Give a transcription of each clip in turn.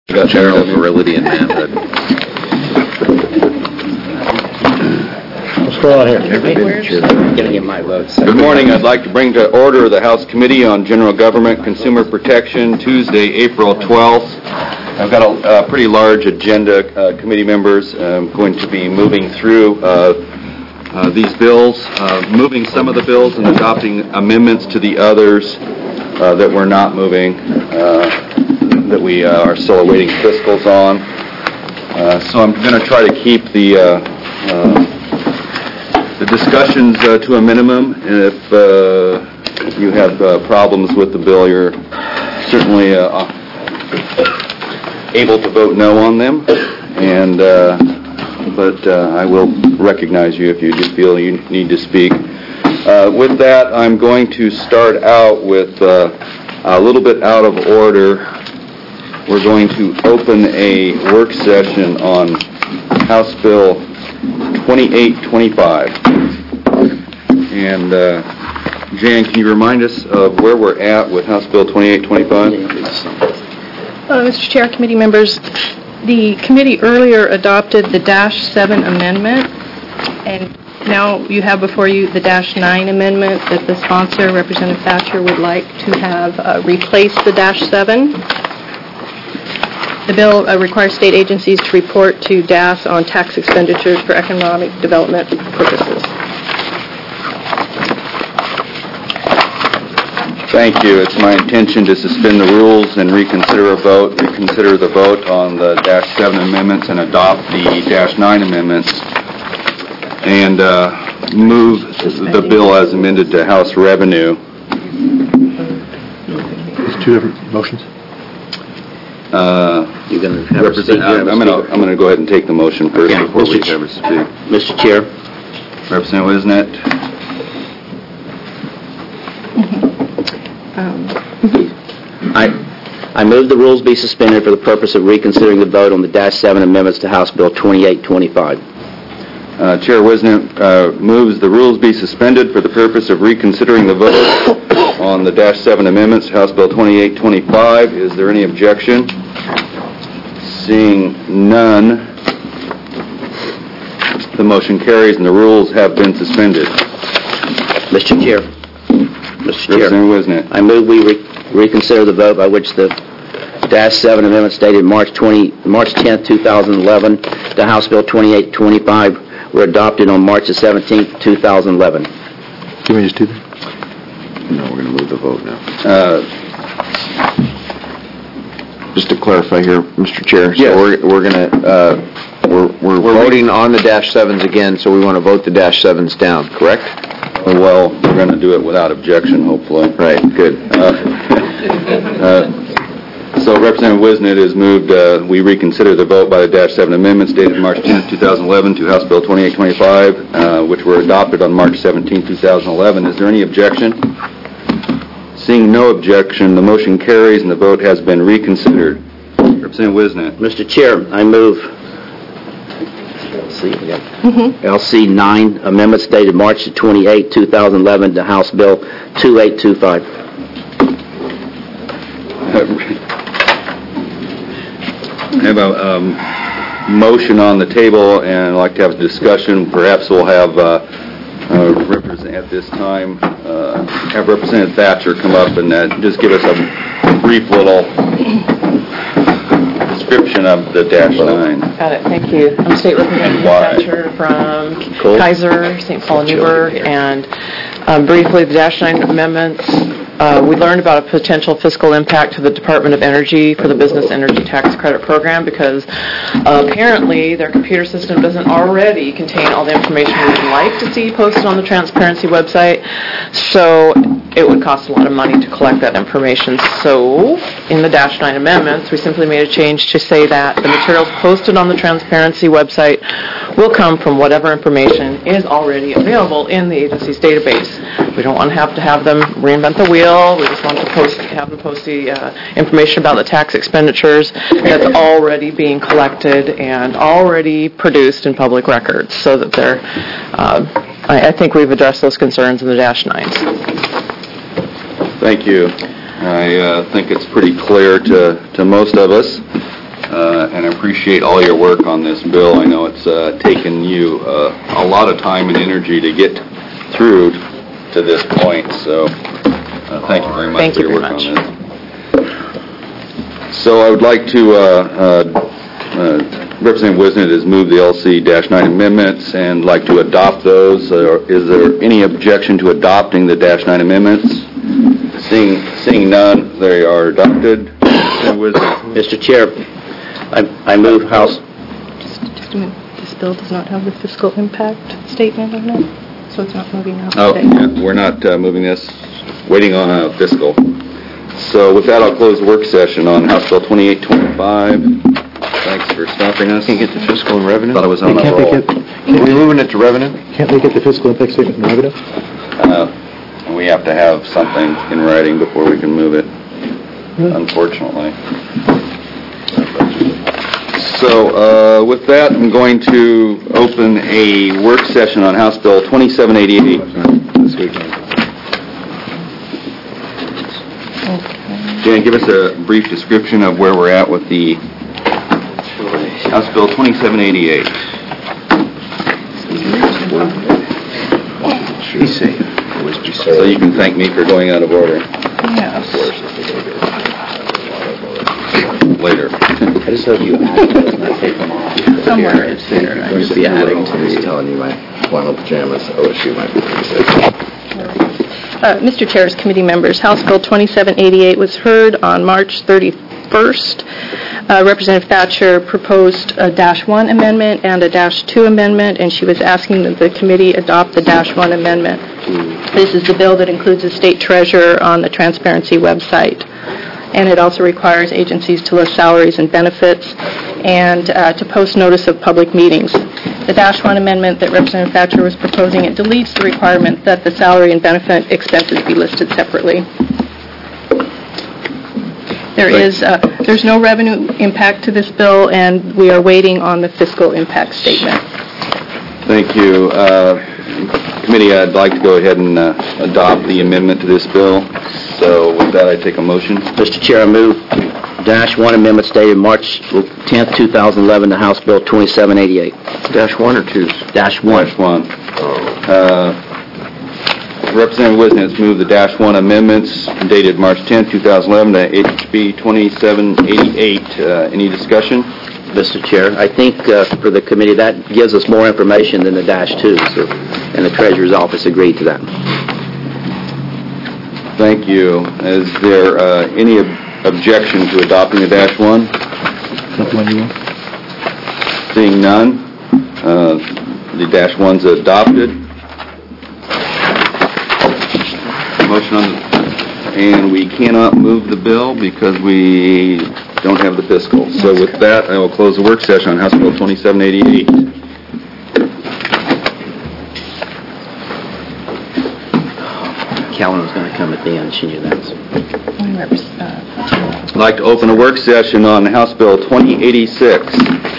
General virility and manhood. What's going on here? I'm going to get my vote. Good morning. I'd like to bring to order the House Committee on General Government Consumer Protection, Tuesday, April 12th. I've got a pretty large agenda, committee members. I'm going to be moving through these bills, moving some of the bills and adopting amendments to the others that we're not moving, that we are still awaiting fiscals on. So I'm going to try to keep the discussions to a minimum, and if you have problems with the bill, you're certainly able to vote no on them, and but I will recognize you if you do feel you need to speak. With that, I'm going to start out with a little bit out of order. We're going to open a work session on House Bill 2825. And Jan, can you remind us of where we're at with House Bill 2825? Mr. Chair, committee members, the committee earlier adopted the -7 amendment, and now you have before you the -9 amendment that the sponsor, Representative Thatcher, would like to have replace the -7. The bill requires state agencies to report to DAS on tax expenditures for economic development purposes. Thank you. It's my intention to suspend the rules and reconsider the vote on the -7 amendments and adopt the -9 amendments, and move the bill as amended to House Revenue. It's two different motions. You're going to have a speak. I'm going to go ahead and take the motion first before we have a speak. Mr. Chair. Representative Wisnet. I move the rules be suspended for the purpose of reconsidering the vote on the -7 amendments to House Bill 2825. Chair Wisnet moves the rules be suspended for the purpose of reconsidering the vote on the -7 amendments to House Bill 2825. Is there any objection? Seeing none, the motion carries and the rules have been suspended. Mr. Chair. Representative Wisnet. I move we reconsider the vote by which the -7 amendments dated March 10th, 2011 to House Bill 2825 were adopted on March the 17th, 2011. Can we just do that? No, we're going to move the vote now. Just to clarify here, Mr. Chair, yes. So we're going to we're voting on the -7s again, so we want to vote the -7s down, correct? Well, we're going to do it without objection, hopefully. Right, good. So Representative Wisnet has moved we reconsider the vote by the -7 amendments dated March 10th, 2011 to House Bill 2825, which were adopted on March 17th, 2011. Is there any objection? Seeing no objection, the motion carries and the vote has been reconsidered. Representative Wisnet. Mr. Chair, I move LC 9 amendments dated March 28, 2011 to House Bill 2825. I have a motion on the table, and I'd like to have a discussion. Perhaps we'll have at this time have Representative Thatcher come up and just give us a brief little description of the -9. Got it. Thank you. I'm State Representative Thatcher from Kaiser, St. Paul, Newburgh, and briefly the -9 amendments. We learned about a potential fiscal impact to the Department of Energy for the Business Energy Tax Credit Program because apparently their computer system doesn't already contain all the information we would like to see posted on the transparency website. So it would cost a lot of money to collect that information. So in the -9 amendments, we simply made a change to say that the materials posted on the transparency website will come from whatever information is already available in the agency's database. We don't want to have them reinvent the wheel. We just want to have them post the information about the tax expenditures that's already being collected and already produced in public records, so that they're. I think we've addressed those concerns in the -9s. Thank you. I think it's pretty clear to most of us. and I appreciate all your work on this bill. I know it's taken you a lot of time and energy to get through to this point, so thank you very much Thank for you your very work much. on this. So I would like to, Representative Wisnet has moved the LC-9 amendments and like to adopt those. Is there any objection to adopting the -9 amendments? Seeing none, they are adopted. Mr. Chair, I move House... Just a minute. This bill does not have the fiscal impact statement on it, so it's not moving out Oh, today. yeah, we're not moving this, waiting on fiscal. So with that, I'll close the work session on House Bill 2825. Thanks for stopping us. Can't get the fiscal and revenue? Thought it was on a roll. Are we moving it to revenue? Can't they get the fiscal impact statement from revenue? We have to have something in writing before we can move it, unfortunately. So with that, I'm going to open a work session on House Bill 2788. This weekend. Jan, give us a brief description of where we're at with the House Bill 2788. Be safe. Always be safe. So you can thank me for going out of order Yes. later. I just hope you add those and I take them off. Somewhere it's there. I'm just be adding to Just the... telling you my flannel pajamas, OSU might be pretty safe. Mr. Chairs, committee members, House Bill 2788 was heard on March 31st. Representative Thatcher proposed a -1 amendment and a -2 amendment, and she was asking that the committee adopt the -1 amendment. This is the bill that includes the state treasurer on the transparency website, and it also requires agencies to list salaries and benefits and to post notice of public meetings. The -1 amendment that Representative Thatcher was proposing, it deletes the requirement that the salary and benefit expenses be listed separately. There's no revenue impact to this bill, and we are waiting on the fiscal impact statement. Thank you. Committee, I'd like to go ahead and adopt the amendment to this bill. So with that, I take a motion. Mr. Chair, I move -1 amendment stated March 10th, 2011 to House Bill 2788. -1 or 2? -1. -1. Representative Wisnet has moved the -1 amendments dated March 10th, 2011 to HB 2788. Any discussion? Mr. Chair, I think for the committee, that gives us more information than the -2, so, and the Treasurer's Office agreed to that. Thank you. Is there any objection to adopting the -1? Is that the one you want? Seeing none, the -1's adopted. Motion on the, and we cannot move the bill because we don't have the fiscal. So with that, I will close the work session on House Bill 2788. Callan was going to come at the end, she knew that. I'd like to open a work session on House Bill 2086.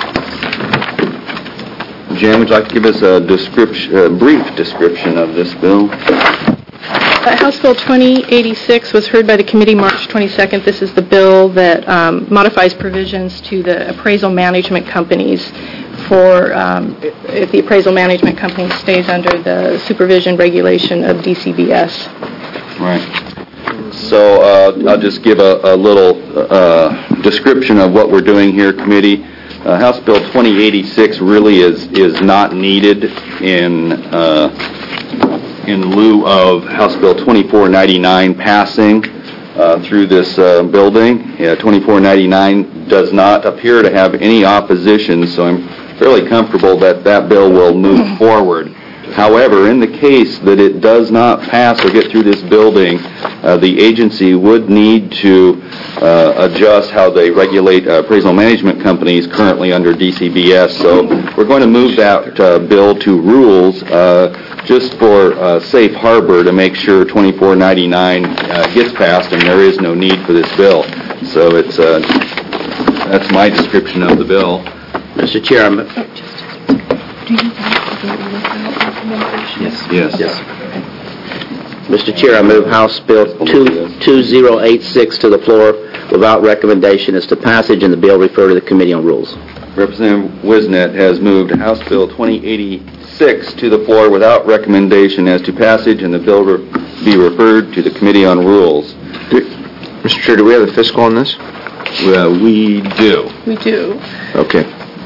Jan, would you like to give us a brief description of this bill? House Bill 2086 was heard by the committee March 22nd. This is the bill that modifies provisions to the appraisal management companies for if the appraisal management company stays under the supervision regulation of DCBS. Right. So I'll just give a little description of what we're doing here, committee. House Bill 2086 really is not needed in lieu of House Bill 2499 passing through this building. 2499 does not appear to have any opposition, so I'm fairly comfortable that that bill will move forward. However, in the case that it does not pass or get through this building, the agency would need to adjust how they regulate appraisal management companies currently under DCBS. So we're going to move that bill to rules just for safe harbor to make sure 2499 gets passed and there is no need for this bill. So it's that's my description of the bill. Mr. Chair, I'm... Yes. Mr. Chair, I move House Bill 2086 to the floor without recommendation as to passage and the bill referred to the Committee on Rules. Representative Wisnet has moved House Bill 2086 to the floor without recommendation as to passage and the bill be referred to the Committee on Rules. Mr. Chair, do we have the fiscal on this? Well, we do. We do. Okay.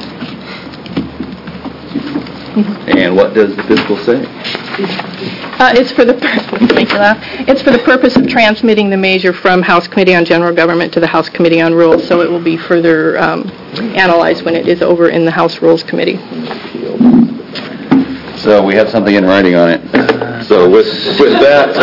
And what does the fiscal say? It's for the make you laugh. It's for the purpose of transmitting the measure from House Committee on General Government to the House Committee on Rules, so it will be further analyzed when it is over in the House Rules Committee. So we have something in writing on it. So with that,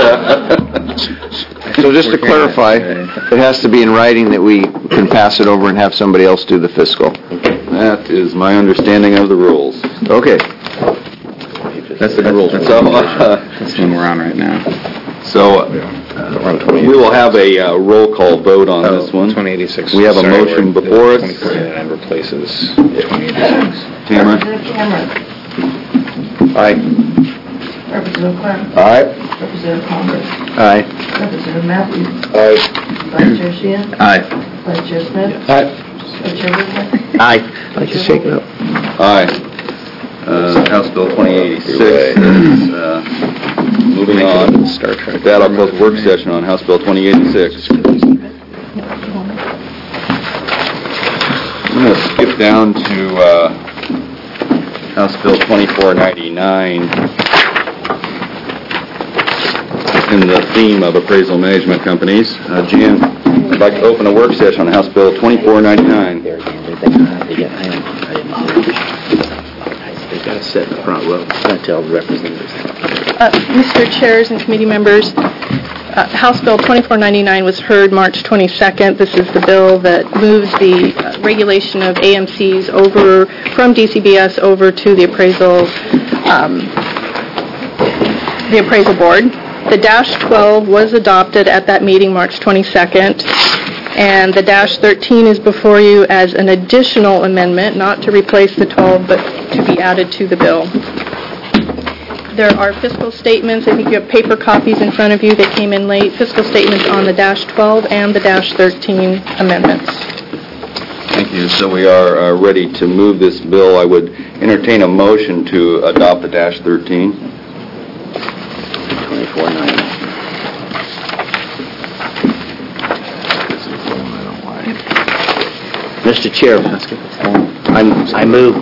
So just to clarify, it has to be in writing that we can pass it over and have somebody else do the fiscal. that is my understanding of the rules. Okay. That's the rules. So, That's the one we're on right now. so we will have a roll call vote on this one. 2086. We have a motion before us. 2049 replaces 2086. Tamara? Representative Cameron. Aye. Representative Clem. Aye. Representative Congress. Aye. Representative Matthews. Aye. Vice Chair Sheehan. Aye. Vice Chair Smith. Aye. Vice Chair Wisniewski. Aye. I'd like to shake it up. Aye. House Bill 2086 is moving on. Star Trek. With that, I'll close the work session on House Bill 2086. I'm going to skip down to House Bill 2499 in the theme of appraisal management companies. Jan, I'd like to open a work session on House Bill 2499. They've got to sit in the front row. I'm going to tell the representatives. Mr. Chairs and committee members, House Bill 2499 was heard March 22nd. This is the bill that moves the regulation of AMCs over from DCBS over to the appraisal board. The Dash 12 was adopted at that meeting March 22nd, and the Dash 13 is before you as an additional amendment, not to replace the 12, but to be added to the bill. There are fiscal statements. I think you have paper copies in front of you that came in late. Fiscal statements on the Dash 12 and the Dash 13 amendments. Thank you. So we are ready to move this bill. I would entertain a motion to adopt the Dash 13. 2499. Mr. Chair, I move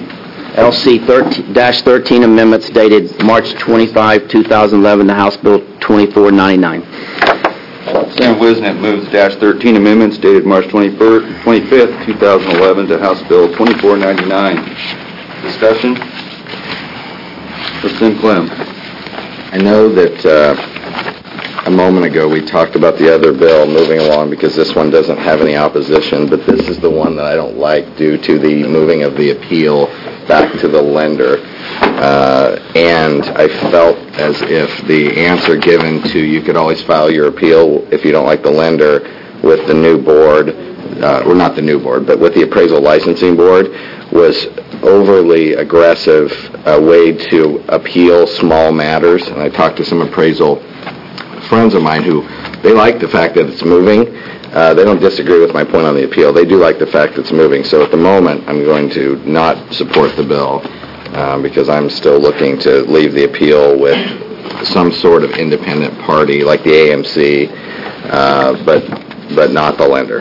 LC-13 amendments dated March 25, 2011 to House Bill 2499. Senator Wisnet moves Dash 13 amendments dated March 25th, 2011 to House Bill 2499. Discussion? Representative Clem. I know that a moment ago we talked about the other bill moving along because this one doesn't have any opposition, but this is the one that I don't like due to the moving of the appeal back to the lender. And I felt as if the answer given to you could always file your appeal if you don't like the lender with the new board, or not the new board, but with the appraisal licensing board was overly aggressive way to appeal small matters. And I talked to some appraisal friends of mine who, they like the fact that it's moving. They don't disagree with my point on the appeal. They do like the fact that it's moving. So at the moment, I'm going to not support the bill because I'm still looking to leave the appeal with some sort of independent party like the AMC, but not the lender.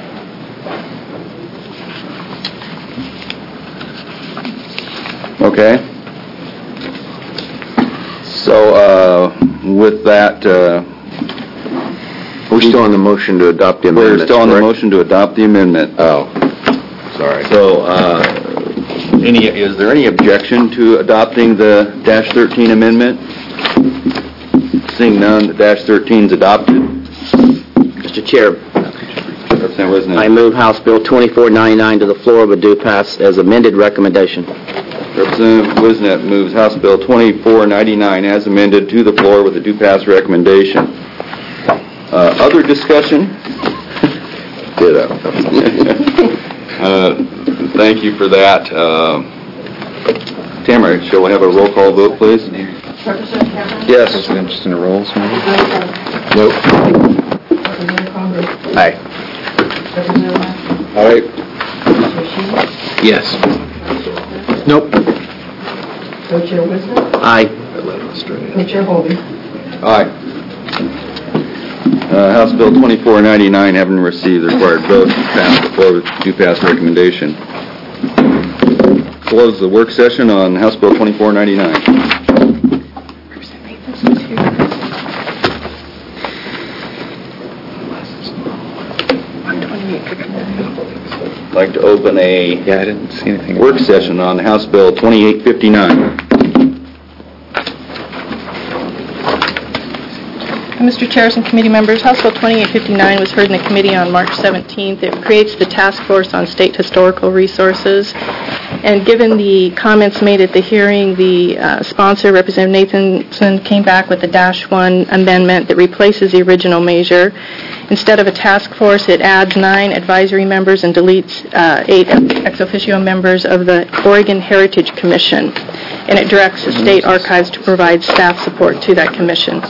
Okay. So with that, We're still on the motion to adopt the amendment. we're still on the motion to adopt the amendment. Oh, sorry. So, is there any objection to adopting the Dash 13 amendment? Seeing none, the Dash 13 is adopted. Mr. Chair, Representative Wisniewski. I move House Bill 2499 to the floor with due pass as amended recommendation. Representative Wisnet moves House Bill 2499 as amended to the floor with a due pass recommendation. Other discussion? Ditto. Thank you for that. Tamara, shall we have a roll call vote, please? Representative Cameron. Yes. Just in the rolls, maybe? Representative Clem. Nope. Representative Congress. Aye. Representative Lassen. All right. Vice Chair Sheehan. Yes. Nope. Co-Chair Wisner. Aye. Co-Chair Holby. Aye. House Bill 2499, having received the required votes, passed before due pass recommendation. Close the work session on House Bill 2499. I'd like to open a Yeah, I didn't see anything. work session on House Bill 2859. Mr. Chairs and committee members, House Bill 2859 was heard in the committee on March 17th. It creates the Task Force on State Historical Resources. And given the comments made at the hearing, the sponsor, Representative Nathanson, came back with the -1 amendment that replaces the original measure. Instead of a task force, it adds 9 advisory members and deletes 8 ex officio members of the Oregon Heritage Commission. And it directs the state archives to provide staff support to that commission.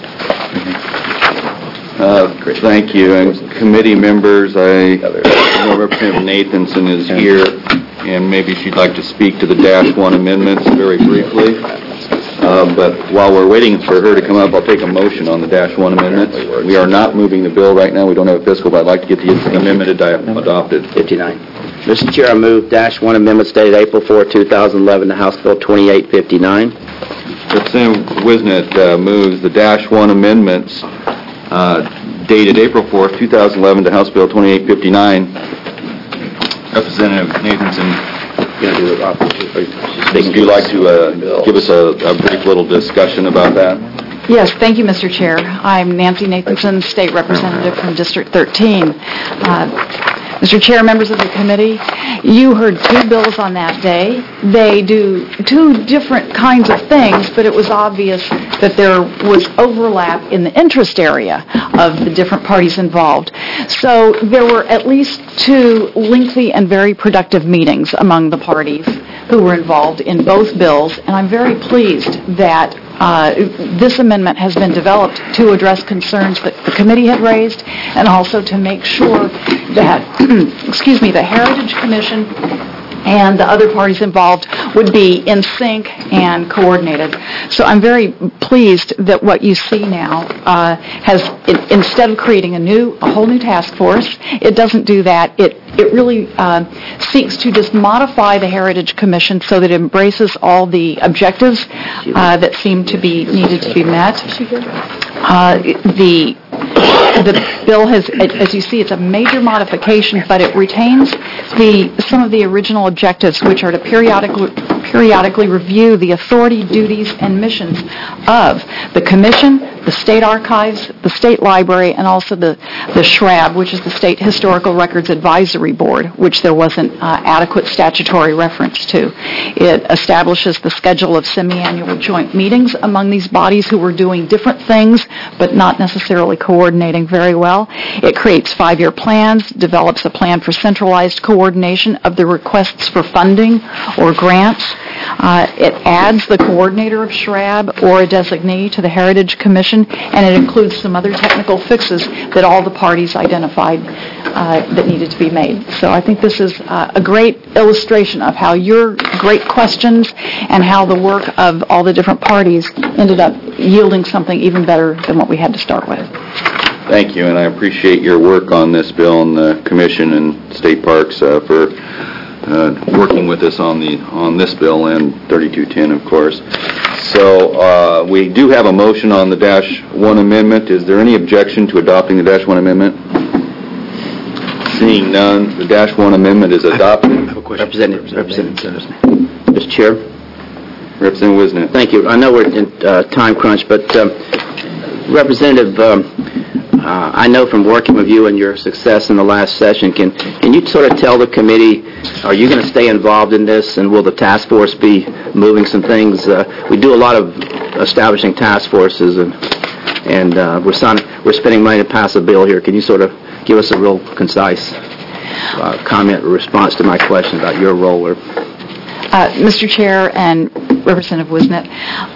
Thank you. And committee members, I know Representative Nathanson is here, and maybe she'd like to speak to the -1 amendments very briefly. But while we're waiting for her to come up, I'll take a motion on the -1 amendments. We are not moving the bill right now. We don't have a fiscal, but I'd like to get the amendment adopted. 59. Mr. Chair, I move -1 amendment dated April 4, 2011 to House Bill 2859. Representative Wisnet moves the -1 amendments dated April 4th, 2011 to House Bill 2859. Representative Nathanson, would you like to give us a brief little discussion about that? Yes, thank you, Mr. Chair. I'm Nancy Nathanson, State Representative from District 13. Mr. Chair, members of the committee, you heard 2 bills on that day. They do 2 different kinds of things, but it was obvious that there was overlap in the interest area of the different parties involved. So there were at least 2 lengthy and very productive meetings among the parties who were involved in both bills, and I'm very pleased that this amendment has been developed to address concerns that the committee had raised and also to make sure that, the Heritage Commission and the other parties involved would be in sync and coordinated. So I'm very pleased that what you see now instead of creating a whole new task force, it doesn't do that. It really seeks to just modify the Heritage Commission so that it embraces all the objectives that seem to be needed to be met. The bill has, as you see, it's a major modification, but it retains some of the original objectives, which are to periodically review the authority, duties, and missions of the Commission, the State Archives, the State Library, and also the SHRAB, which is the State Historical Records Advisory Board, which there wasn't adequate statutory reference to. It establishes the schedule of semi-annual joint meetings among these bodies who were doing different things, but not necessarily coordinating very well. It creates 5-year plans, develops a plan for centralized coordination of the requests for funding or grants. It adds the coordinator of SHRAB or a designee to the Heritage Commission, and it includes some other technical fixes that all the parties identified that needed to be made. So I think this is a great illustration of how your great questions and how the work of all the different parties ended up yielding something even better than what we had to start with. Thank you, and I appreciate your work on this bill and the Commission and State Parks for working with us on this bill and 3210, of course. So we do have a motion on the -1 amendment. Is there any objection to adopting the -1 amendment? Seeing none, the -1 amendment is adopted. I have a question. Representative. Mr. Chair. Representative Wisnet. Thank you. I know we're in time crunch, but Representative, I know from working with you and your success in the last session, can you sort of tell the committee, are you going to stay involved in this, and will the task force be moving some things? We do a lot of establishing task forces, and we're spending money to pass a bill here. Can you sort of give us a real concise comment or response to my question about your role? Mr. Chair and Representative Wisnet,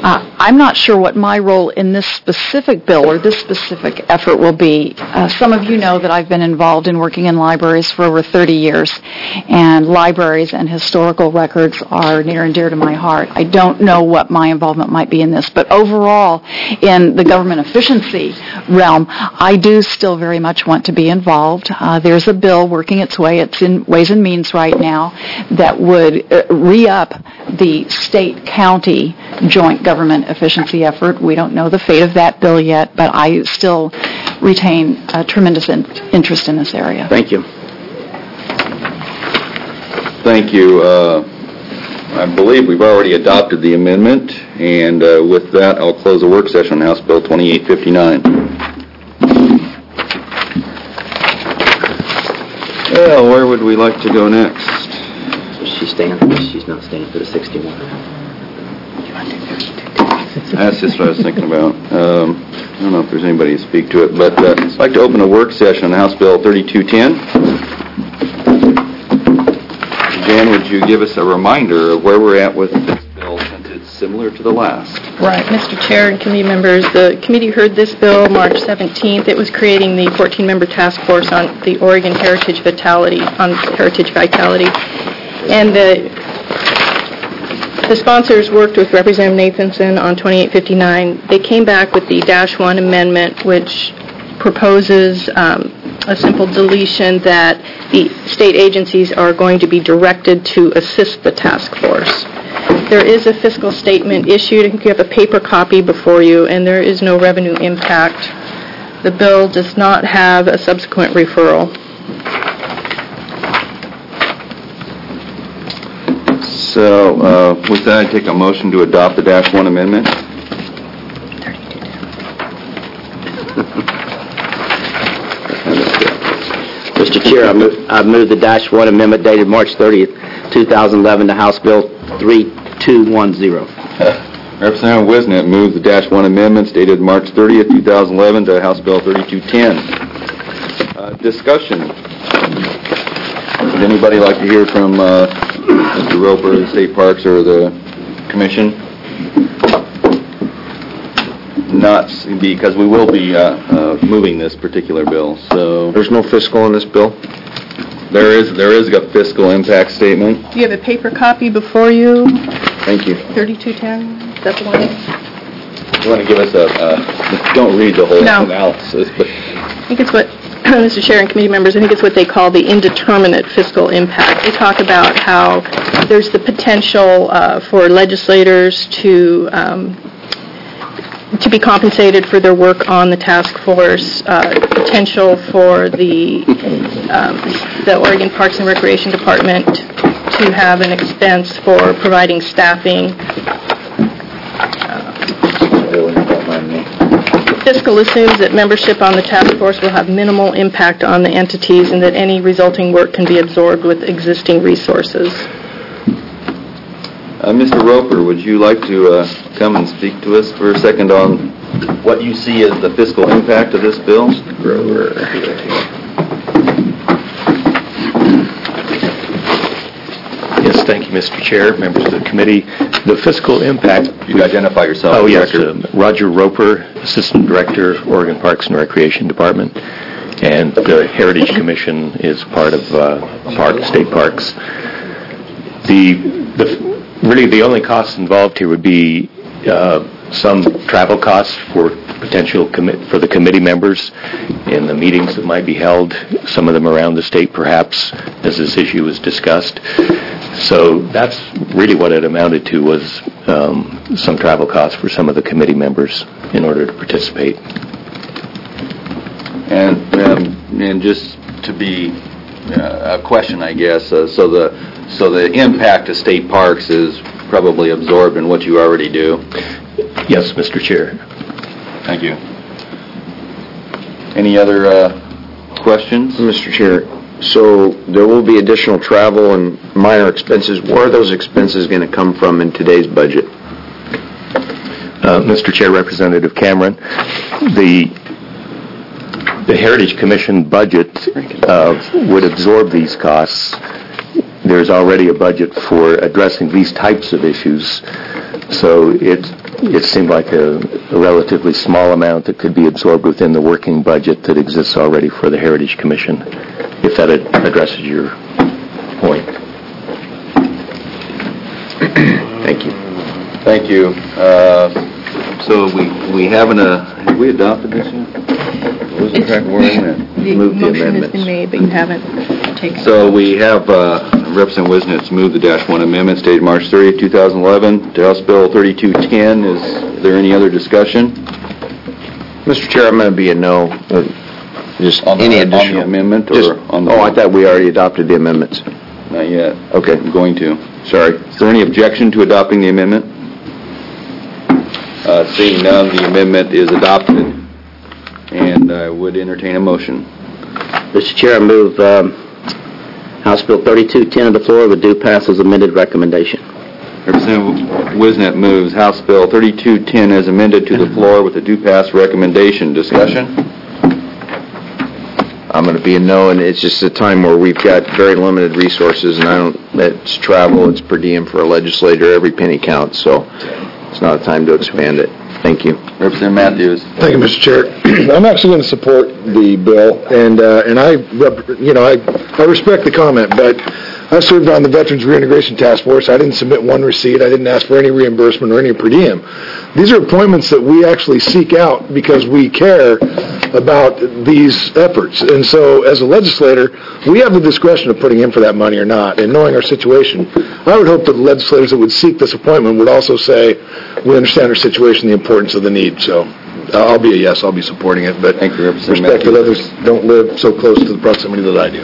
I'm not sure what my role in this specific bill or this specific effort will be. Some of you know that I've been involved in working in libraries for over 30 years, and libraries and historical records are near and dear to my heart. I don't know what my involvement might be in this, but overall, in the government efficiency realm, I do still very much want to be involved. There's a bill working its way. It's in Ways and Means right now that would re-up the state-county joint government efficiency effort. We don't know the fate of that bill yet, but I still retain a tremendous interest in this area. Thank you. Thank you. I believe we've already adopted the amendment, and with that, I'll close the work session on House Bill 2859. Well, where would we like to go next? She's not staying for the 61. That's just what I was thinking about. I don't know if there's anybody to speak to it, but I'd like to open a work session on House Bill 3210. Jan, would you give us a reminder of where we're at with this bill since it's similar to the last? Right. Mr. Chair and committee members, the committee heard this bill March 17th. It was creating the 14-member task force on the Oregon Heritage Vitality. And the sponsors worked with Representative Nathanson on 2859. They came back with the -1 amendment, which proposes a simple deletion that the state agencies are going to be directed to assist the task force. There is a fiscal statement issued. You have a paper copy before you, and there is no revenue impact. The bill does not have a subsequent referral. So, with that, I take a motion to adopt the -1 amendment. Mr. Chair, I move the -1 amendment dated March 30th, 2011 to House Bill 3210. Representative Wisnet moves the -1 amendments dated March 30th, 2011 to House Bill 3210. Discussion. Would anybody like to hear from Mr. Roper, the State Parks, or the Commission? Not, because we will be moving this particular bill, so... There's no fiscal in this bill? There is a fiscal impact statement. You have a paper copy before you. Thank you. 3210, is that the one? You want to give us don't read the whole No. analysis, but... I think it's what, Mr. Chair and committee members, I think it's what they call the indeterminate fiscal impact. They talk about how there's the potential for legislators to be compensated for their work on the task force, potential for the Oregon Parks and Recreation Department to have an expense for providing staffing. Fiscal assumes that membership on the task force will have minimal impact on the entities and that any resulting work can be absorbed with existing resources. Mr. Roper, would you like to come and speak to us for a second on what you see as the fiscal impact of this bill? Yes, thank you, Mr. Chair, members of the committee. The fiscal impact... You identify yourself. Oh, yes, Roger Roper, Assistant Director, Oregon Parks and Recreation Department, and the Heritage Commission is part of State Parks. Really, the only costs involved here would be some travel costs for for the committee members in the meetings that might be held, some of them around the state perhaps, as this issue was discussed. So that's really what it amounted to, was some travel costs for some of the committee members in order to participate. And just to be a question, I guess, so the impact of state parks is probably absorbed in what you already do? Yes, Mr. Chair. Thank you. Any other questions? Mr. Chair, so there will be additional travel and minor expenses. Where are those expenses going to come from in today's budget? Mr. Chair, Representative Cameron, the Heritage Commission budget would absorb these costs. There's already a budget for addressing these types of issues. So it seemed like a relatively small amount that could be absorbed within the working budget that exists already for the Heritage Commission, if that addresses your point. Thank you. Thank you. So we haven't, have we adopted this yet? What was the correct wording? The Move the motion has amendments. been made, but you haven't taken. So we have Representative Wisnitz move the -1 amendment dated March 30th, 2011 to House Bill 3210. Is there any other discussion? Mr. Chair, I'm going to be a no. Just On the- any on the additional amendment or just- on the- Oh, I thought we already adopted the amendments. Not yet. Okay. I'm going to. Sorry. Is there any objection to adopting the amendment? Seeing none, the amendment is adopted, and I would entertain a motion. Mr. Chair, I move House Bill 3210 to the floor with due pass as amended recommendation. Representative Wisnett moves House Bill 3210 as amended to the floor with a due pass recommendation. Discussion? I'm going to be a no, and it's just a time where we've got very limited resources, and it's travel, it's per diem for a legislator, every penny counts, so it's not a time to expand it. Thank you. Representative Matthews. Thank you, Mr. Chair. I'm actually going to support the bill, and I respect the comment, but I served on the Veterans Reintegration Task Force. I didn't submit one receipt. I didn't ask for any reimbursement or any per diem. These are appointments that we actually seek out because we care about these efforts. And so, as a legislator, we have the discretion of putting in for that money or not. And knowing our situation, I would hope that the legislators that would seek this appointment would also say, we understand our situation, the importance of the need. So, I'll be a yes. I'll be supporting it. But Thank you, Representative respect that Matthews. others don't live so close to the proximity that I do.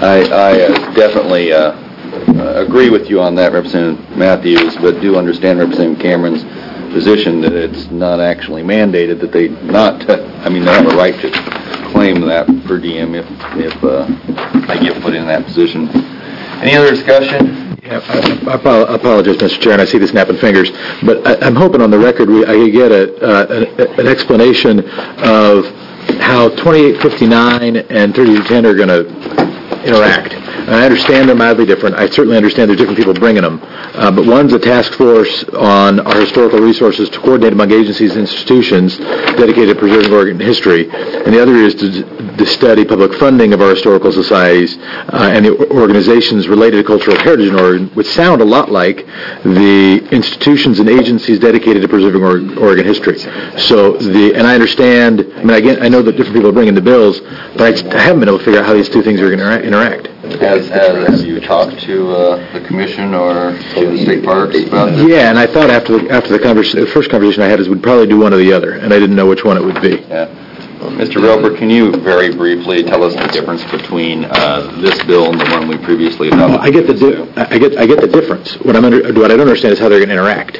I definitely agree with you on that, Representative Matthews, but do understand Representative Cameron's position that it's not actually mandated that they have a right to claim that per diem if they get put in that position. Any other discussion? Yeah, I apologize, Mr. Chair, and I see the snapping fingers, but I'm hoping on the record I could get an explanation of how 2859 and 3210 are going to interact. And I understand they're mildly different. I certainly understand there's different people bringing them. But one's a task force on our historical resources to coordinate among agencies and institutions dedicated to preserving Oregon history. And the other is to study public funding of our historical societies and the organizations related to cultural heritage in Oregon, which sound a lot like the institutions and agencies dedicated to preserving Oregon history. So and I understand, again, I know that different people are bringing the bills, but I haven't been able to figure out how these two things are going to interact. Have you talked to the commission or to the state parks about this? Yeah, and I thought after the first conversation I had is we'd probably do one or the other, and I didn't know which one it would be. Yeah. Mr. Roper, can you very briefly tell us the difference between this bill and the one we previously adopted? I get the difference. What I don't understand is how they're going to interact.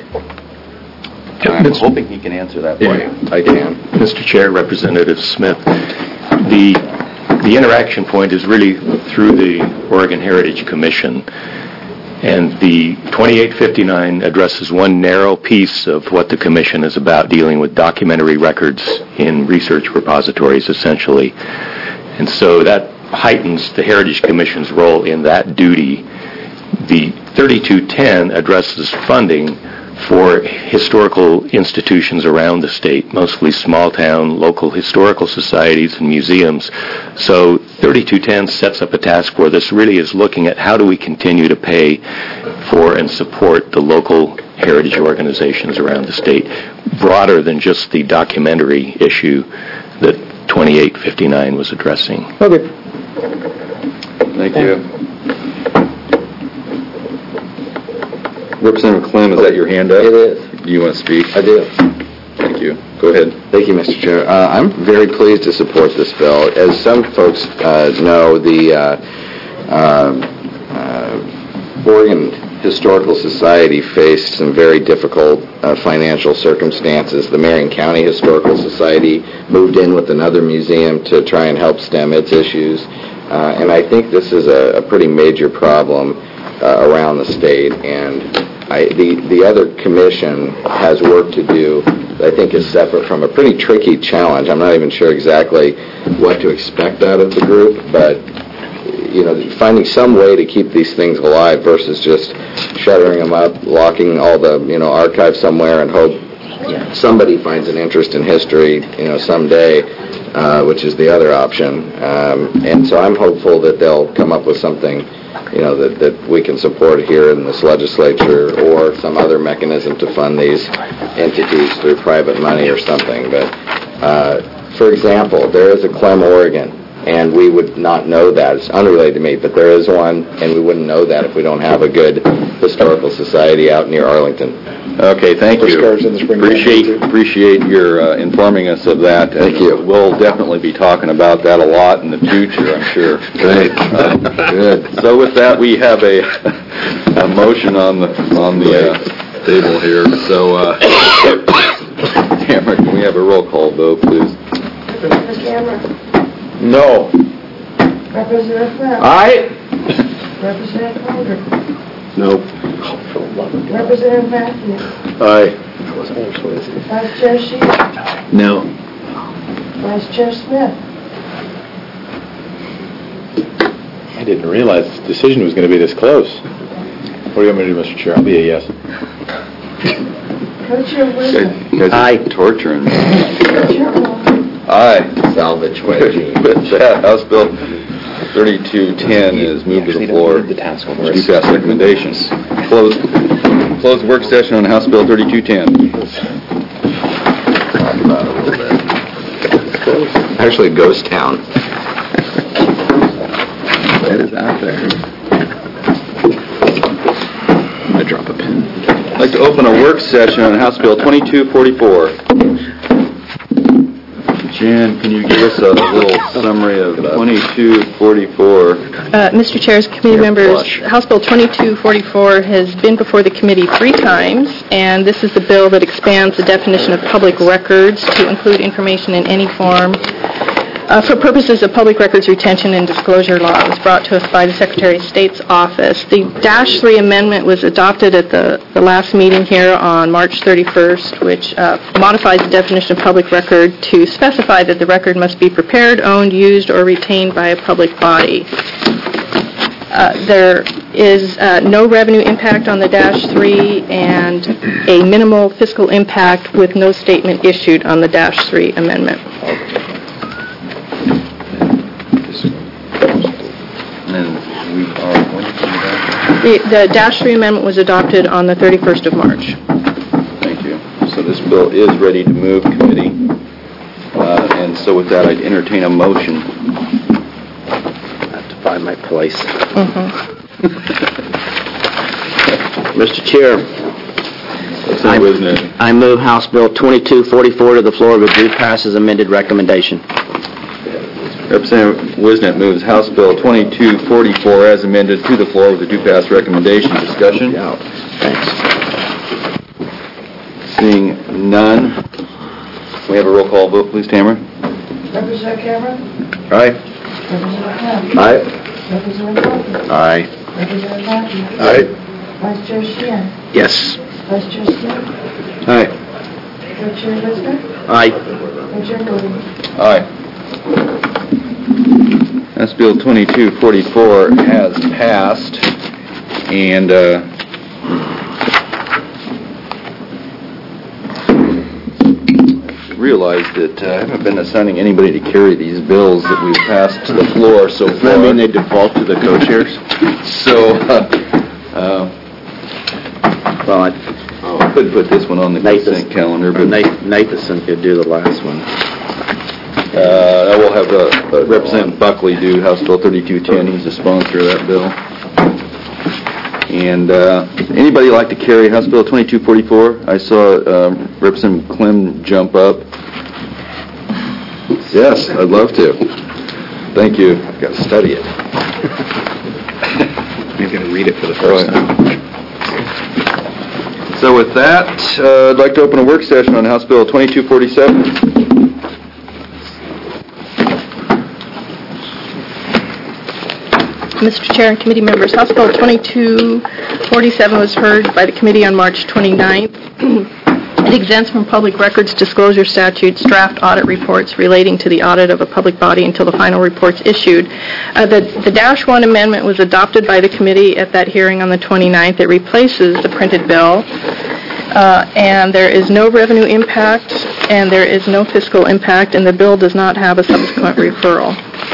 I'm hoping he can answer that for you. I can. Mr. Chair, Representative Smith, the interaction point is really through the Oregon Heritage Commission, and the 2859 addresses one narrow piece of what the commission is about, dealing with documentary records in research repositories, essentially. And so that heightens the Heritage Commission's role in that duty. The 3210 addresses funding for historical institutions around the state, mostly small-town, local historical societies and museums. So 3210 sets up a task where this really is looking at how do we continue to pay for and support the local heritage organizations around the state, broader than just the documentary issue that 2859 was addressing. Okay. Thank you. Representative Clem, is that your hand up? It is. Do you want to speak? I do. Thank you. Go ahead. Thank you, Mr. Chair. I'm very pleased to support this bill. As some folks know, the Oregon Historical Society faced some very difficult financial circumstances. The Marion County Historical Society moved in with another museum to try and help stem its issues. And I think this is a pretty major problem around the state. And the other commission has work to do that I think is separate from a pretty tricky challenge. I'm not even sure exactly what to expect out of the group, but finding some way to keep these things alive versus just shuttering them up, locking all the, archives somewhere and hope somebody finds an interest in history, someday, which is the other option. And so I'm hopeful that they'll come up with something, that we can support here in this legislature or some other mechanism to fund these entities through private money or something. But, for example, there is a Clem, Oregon, and we would not know that. It's unrelated to me, but there is one, and we wouldn't know that if we don't have a good historical society out near Arlington. Okay, thank you. Postcards in the spring. Appreciate your informing us of that. Thank you. We'll definitely be talking about that a lot in the future, I'm sure. Great. Good. So with that, we have a motion on the table here. So, Tamara, can we have a roll call vote, please? Mr. Cameron. No. Representative Flynn. Aye. Representative Holder. No. Representative Matthews. Aye. Vice Chair Sheehan. No. Vice Chair Smith. I didn't realize this decision was going to be this close. What do you want me to do, Mr. Chair? I'll be a yes. Co-Chair Wisdom. Aye. Torturing me. Co-Chair Holder. Aye. Salvage wedgie. With that, House Bill 3210 is moved to the floor. Do pass recommendations. Close the work session on House Bill 3210. Actually, ghost town. That is out there. I drop a pin. I'd like to open a work session on House Bill 2244. Jan, can you give us a little summary of 2244? Mr. Chairs, committee members, House Bill 2244 has been before the committee 3 times, and this is the bill that expands the definition of public records to include information in any form for purposes of public records retention and disclosure law. It was brought to us by the Secretary of State's office. The -3 amendment was adopted at the last meeting here on March 31st, which modifies the definition of public record to specify that the record must be prepared, owned, used, or retained by a public body. There is no revenue impact on the -3 and a minimal fiscal impact with no statement issued on the -3 amendment. The -3 amendment was adopted on the 31st of March. Thank you. So this bill is ready to move committee. And so with that, I'd entertain a motion. I have to find my place. Mr. Chair, I move House Bill 2244 to the floor with due pass as amended recommendation. Representative Wisnet moves House Bill 2244 as amended to the floor with a due pass recommendation. Discussion? Thanks. Seeing none, we have a roll call vote, please, Tamara. Representative Cameron. Aye. Representative Flynn. Aye. Representative Holder. Aye. Representative Matthews. Aye. Vice Chair Sheehan. Yes. Vice Chair Smith. Aye. Co-Chair Wisdom. Aye. Co-Chair Holder. Aye. House Bill 2244 has passed, and realized that I haven't been assigning anybody to carry these bills that we've passed to the floor so far. Does that mean they default to the co-chairs? So, Well, I could put this one on the consent calendar, but Nathan could do the last one. I will have Representative Buckley do House Bill 3210. He's the sponsor of that bill. And anybody like to carry House Bill 2244? I saw Representative Clem jump up. Yes, I'd love to. Thank you. I've got to study it. I'm going to read it for the first time. So with that, I'd like to open a work session on House Bill 2247. Mr. Chair and committee members, House Bill 2247 was heard by the committee on March 29th. It exempts from public records disclosure statutes draft audit reports relating to the audit of a public body until the final report's issued. The Dash 1 amendment was adopted by the committee at that hearing on the 29th. It replaces the printed bill, and there is no revenue impact, and there is no fiscal impact, and the bill does not have a subsequent referral.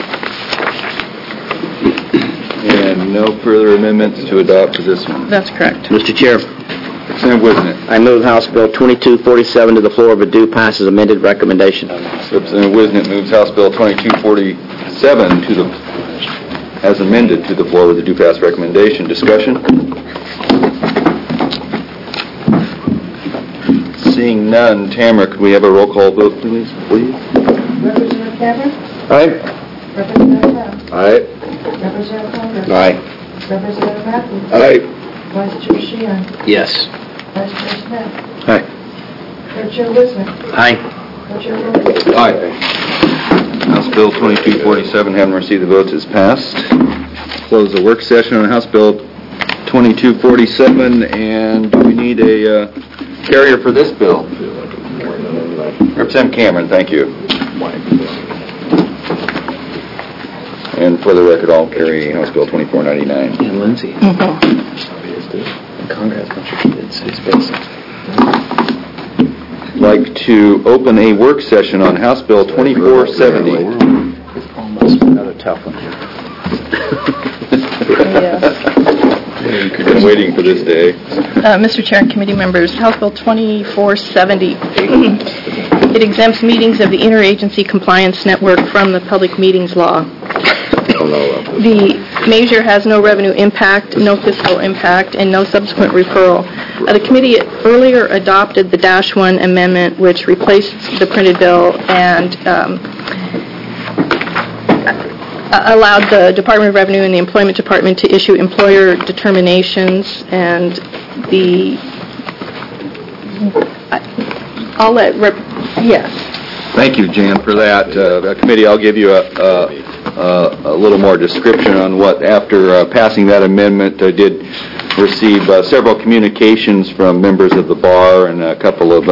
And no further amendments to adopt to this one. That's correct. Mr. Chair, Representative Wisnet. I move House Bill 2247 to the floor of a due pass as amended recommendation. Representative Wisnet moves House Bill 2247 as amended to the floor with a due pass recommendation. Discussion? Seeing none, Tamara, could we have a roll call vote, please? Representative Cameron. Aye. Representative Howe. Aye. Representative Conrad. Aye. Representative Matthews. Aye. Vice Chair Sheehan. Yes. Vice Chair Smith. Aye. Co-Chair Wisner. Aye. Co-Chair Williams. Aye. House Bill 2247, having received the votes, is passed. Close the work session on House Bill 2247, and do we need a carrier for this bill? Representative Cameron, thank you. And for the record, I'll carry House Bill 2499. And Lindsay. Congress, it's basic. I'd like to open a work session on House Bill 2470. Almost another tough one. Been waiting for this day. Mr. Chair and committee members, House Bill 2470. It exempts meetings of the Interagency Compliance Network from the Public Meetings Law. The measure has no revenue impact, no fiscal impact, and no subsequent referral. The committee earlier adopted the Dash 1 amendment, which replaced the printed bill and allowed the Department of Revenue and the Employment Department to issue employer determinations, and yes. Thank you, Jan, for that. Committee, I'll give you a little more description on what, after passing that amendment, I did receive several communications from members of the bar and a couple of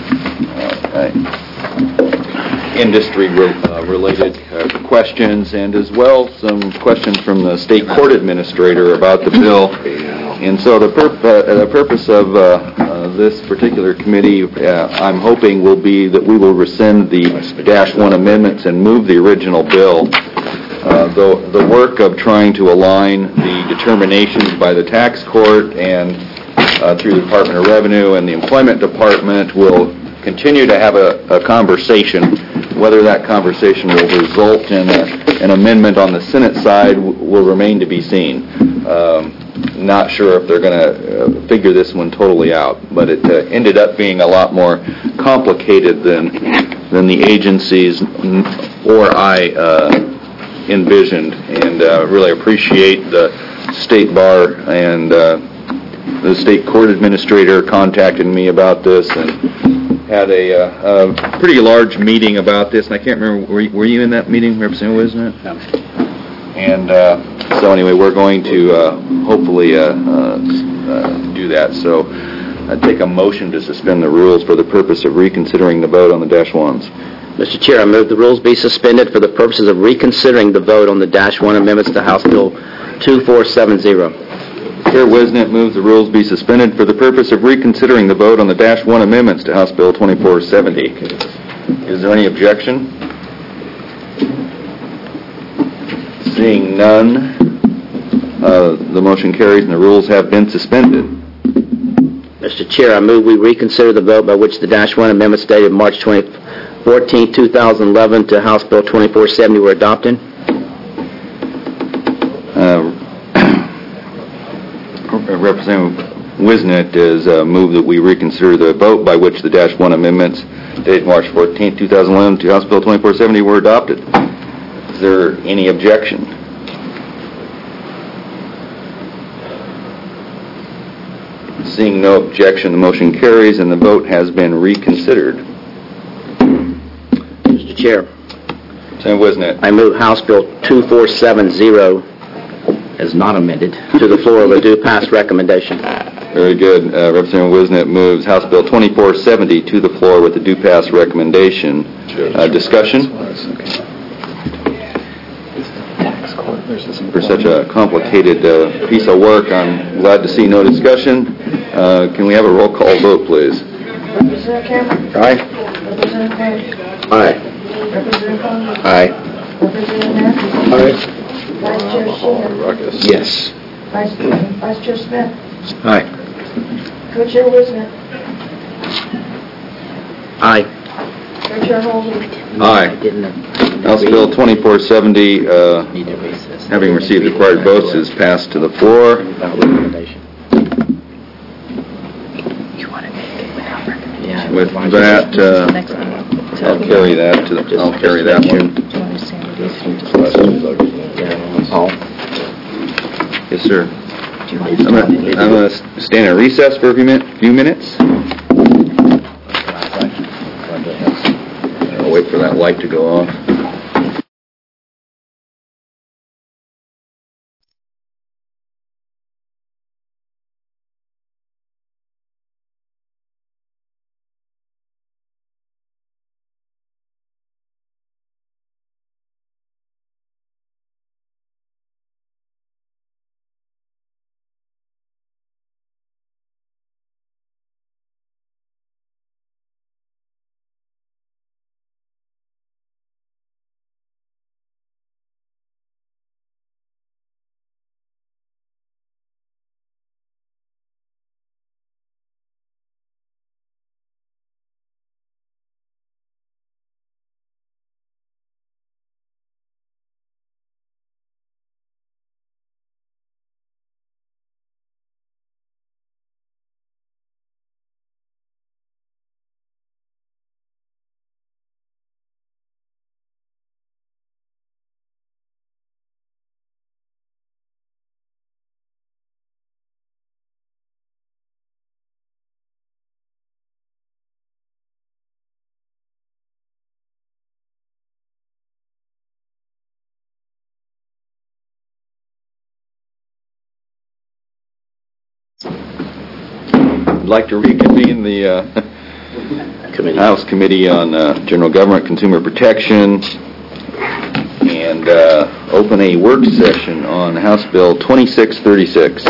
industry-related questions, and as well some questions from the state court administrator about the bill. And so the purpose of this particular committee, I'm hoping, will be that we will rescind the Dash 1 amendments and move the original bill. The work of trying to align the determinations by the tax court and through the Department of Revenue and the Employment Department will continue to have a conversation. Whether that conversation will result in an amendment on the Senate side will remain to be seen. Not sure if they're going to figure this one totally out, but it ended up being a lot more complicated than the agencies or I envisioned, and really appreciate the State Bar and the State Court Administrator contacted me about this and had a pretty large meeting about this, and I can't remember, were you in that meeting, Representative Wisner? No. And so anyway, we're going to hopefully do that. So I'd take a motion to suspend the rules for the purpose of reconsidering the vote on the Dash 1s. Mr. Chair, I move the rules be suspended for the purposes of reconsidering the vote on the Dash 1 amendments to House Bill 2470. Chair Wisnet moves the rules be suspended for the purpose of reconsidering the vote on the Dash 1 amendments to House Bill 2470. Is there any objection? Seeing none, the motion carries and the rules have been suspended. Mr. Chair, I move we reconsider the vote by which the Dash 1 amendments dated March 14, 2011 to House Bill 2470 were adopted. Representative Wisnet has moved that we reconsider the vote by which the Dash 1 amendments dated March 14, 2011 to House Bill 2470 were adopted. Is there any objection? Seeing no objection, the motion carries and the vote has been reconsidered. Mr. Chair. Representative Wisnet. I move House Bill 2470 as not amended to the floor of a due pass recommendation. Very good. Representative Wisnet moves House Bill 2470 to the floor with the do pass recommendation. Discussion? For such a complicated piece of work, I'm glad to see no discussion. Can we have a roll call vote, please? Representative Cameron. Aye. Representative Page. Aye. Representative Conley. Aye. Representative Matthews. Aye. Vice Chair Sheehan. Yes. Vice Chair Smith. Aye. Co-Chair Wisnet. Aye. Co-Chair Holden. Aye. House Bill 2470, having received the required votes, is passed to the floor. With that, I'll carry that to the, I'll carry that one. Yes, sir. I'm going to stand in recess for a few minutes. I'll wait for that light to go off. I'd like to reconvene the House Committee on General Government, Consumer Protection, and open a work session on House Bill 2636.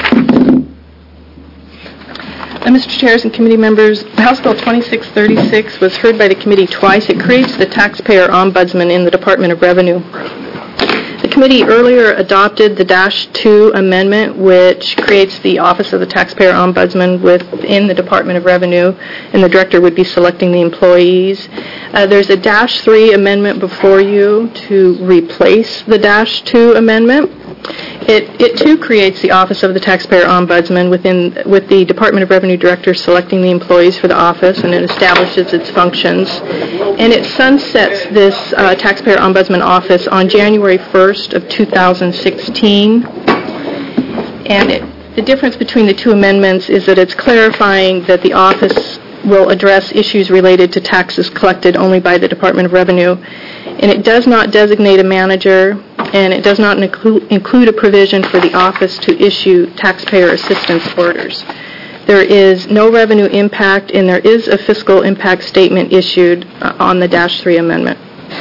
Mr. Chairs and committee members, House Bill 2636 was heard by the committee twice. It creates the taxpayer ombudsman in the Department of Revenue. The committee earlier adopted the -2 amendment, which creates the Office of the Taxpayer Ombudsman within the Department of Revenue, and the director would be selecting the employees. There's a -3 amendment before you to replace the -2 amendment. It too creates the Office of the Taxpayer Ombudsman with the Department of Revenue Director selecting the employees for the office, and it establishes its functions. And it sunsets this Taxpayer Ombudsman office on January 1st of 2016. And the difference between the two amendments is that it's clarifying that the office will address issues related to taxes collected only by the Department of Revenue. And it does not designate a manager, and it does not include a provision for the office to issue taxpayer assistance orders. There is no revenue impact, and there is a fiscal impact statement issued on the -3 amendment.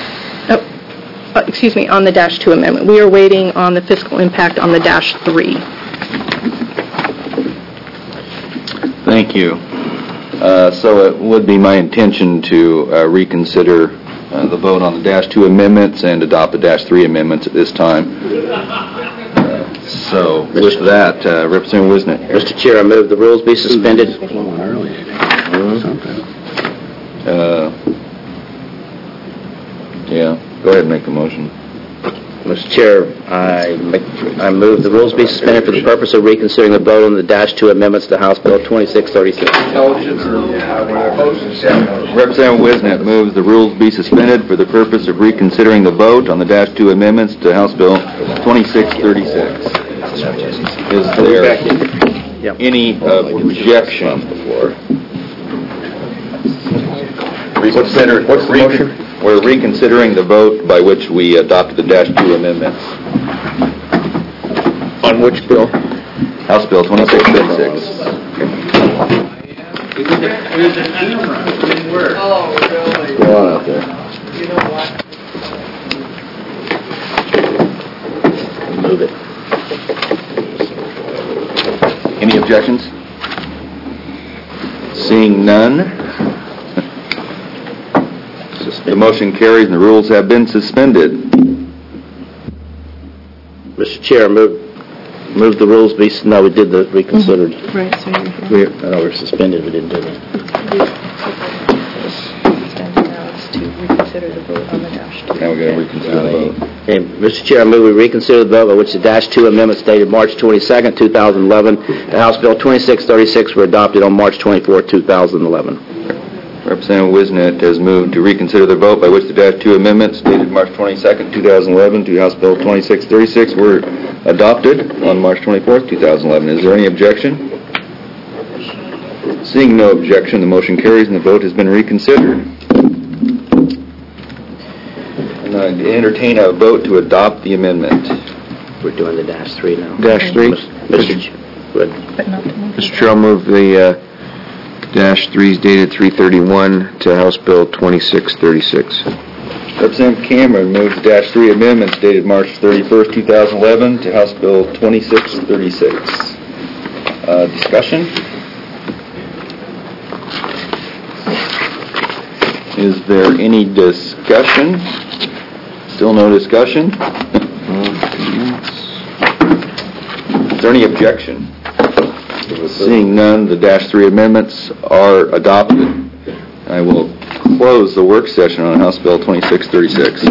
On the -2 amendment. We are waiting on the fiscal impact on the -3. Thank you. So it would be my intention to reconsider the vote on the -2 amendments and adopt the -3 amendments at this time. So with that, Representative Wisnet. Mr. Chair, I move the rules be suspended. Yeah, go ahead and make the motion. Mr. Chair, I move the rules be suspended for the purpose of reconsidering the vote on the -2 amendments to House Bill 2636. Representative Wisnet moves the rules be suspended for the purpose of reconsidering the vote on the -2 amendments to House Bill 2636. Is there any objection? What's the motion? We're reconsidering the vote by which we adopted the -2 amendments. On which bill? House Bill 2636. Go on out there. Move it. Any objections? Seeing none, the motion carries and the rules have been suspended. Mr. Chair, move the rules be, no, we did the reconsidered. Right, so you're here. I know we're suspended, we didn't do that. Now it's to reconsider the vote on the dash 2. Now we're going to reconsider the vote. Okay, Mr. Chair, I move we reconsider the vote by which the Dash 2 amendments dated March 22nd, 2011, to House Bill 2636 were adopted on March 24th, 2011. Representative Wisnet has moved to reconsider the vote by which the Dash 2 amendments dated March 22nd, 2011 to House Bill 2636 were adopted on March 24th, 2011. Is there any objection? Seeing no objection, the motion carries and the vote has been reconsidered. And I entertain a vote to adopt the amendment. We're doing the Dash 3 now. Dash 3? Mr. Chair, I'll move the Dash 3s dated 3/31 to House Bill 2636. Representative Cameron moves the Dash 3 amendments dated March 31st, 2011 to House Bill 2636. Discussion? Is there any discussion? Still no discussion? Is there any objection? Seeing none, the Dash 3 amendments are adopted. I will close the work session on House Bill 2636.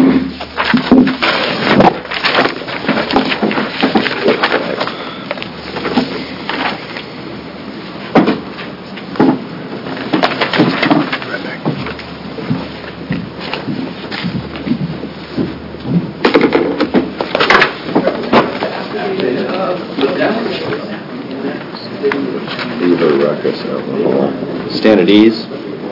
Stand at ease.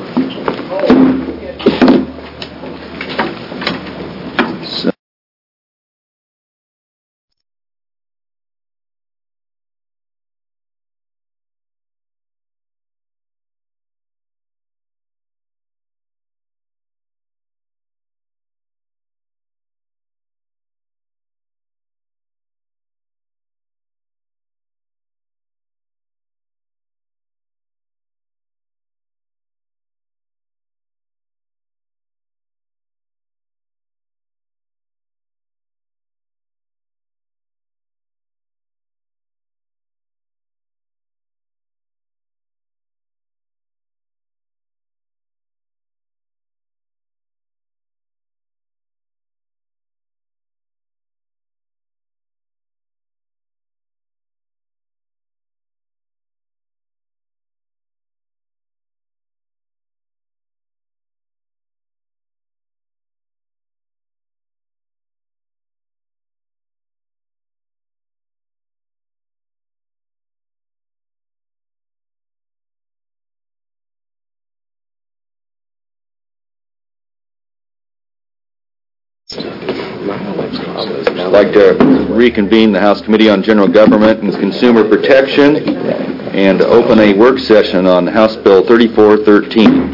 I'd like to reconvene the House Committee on General Government and Consumer Protection and open a work session on House Bill 3413.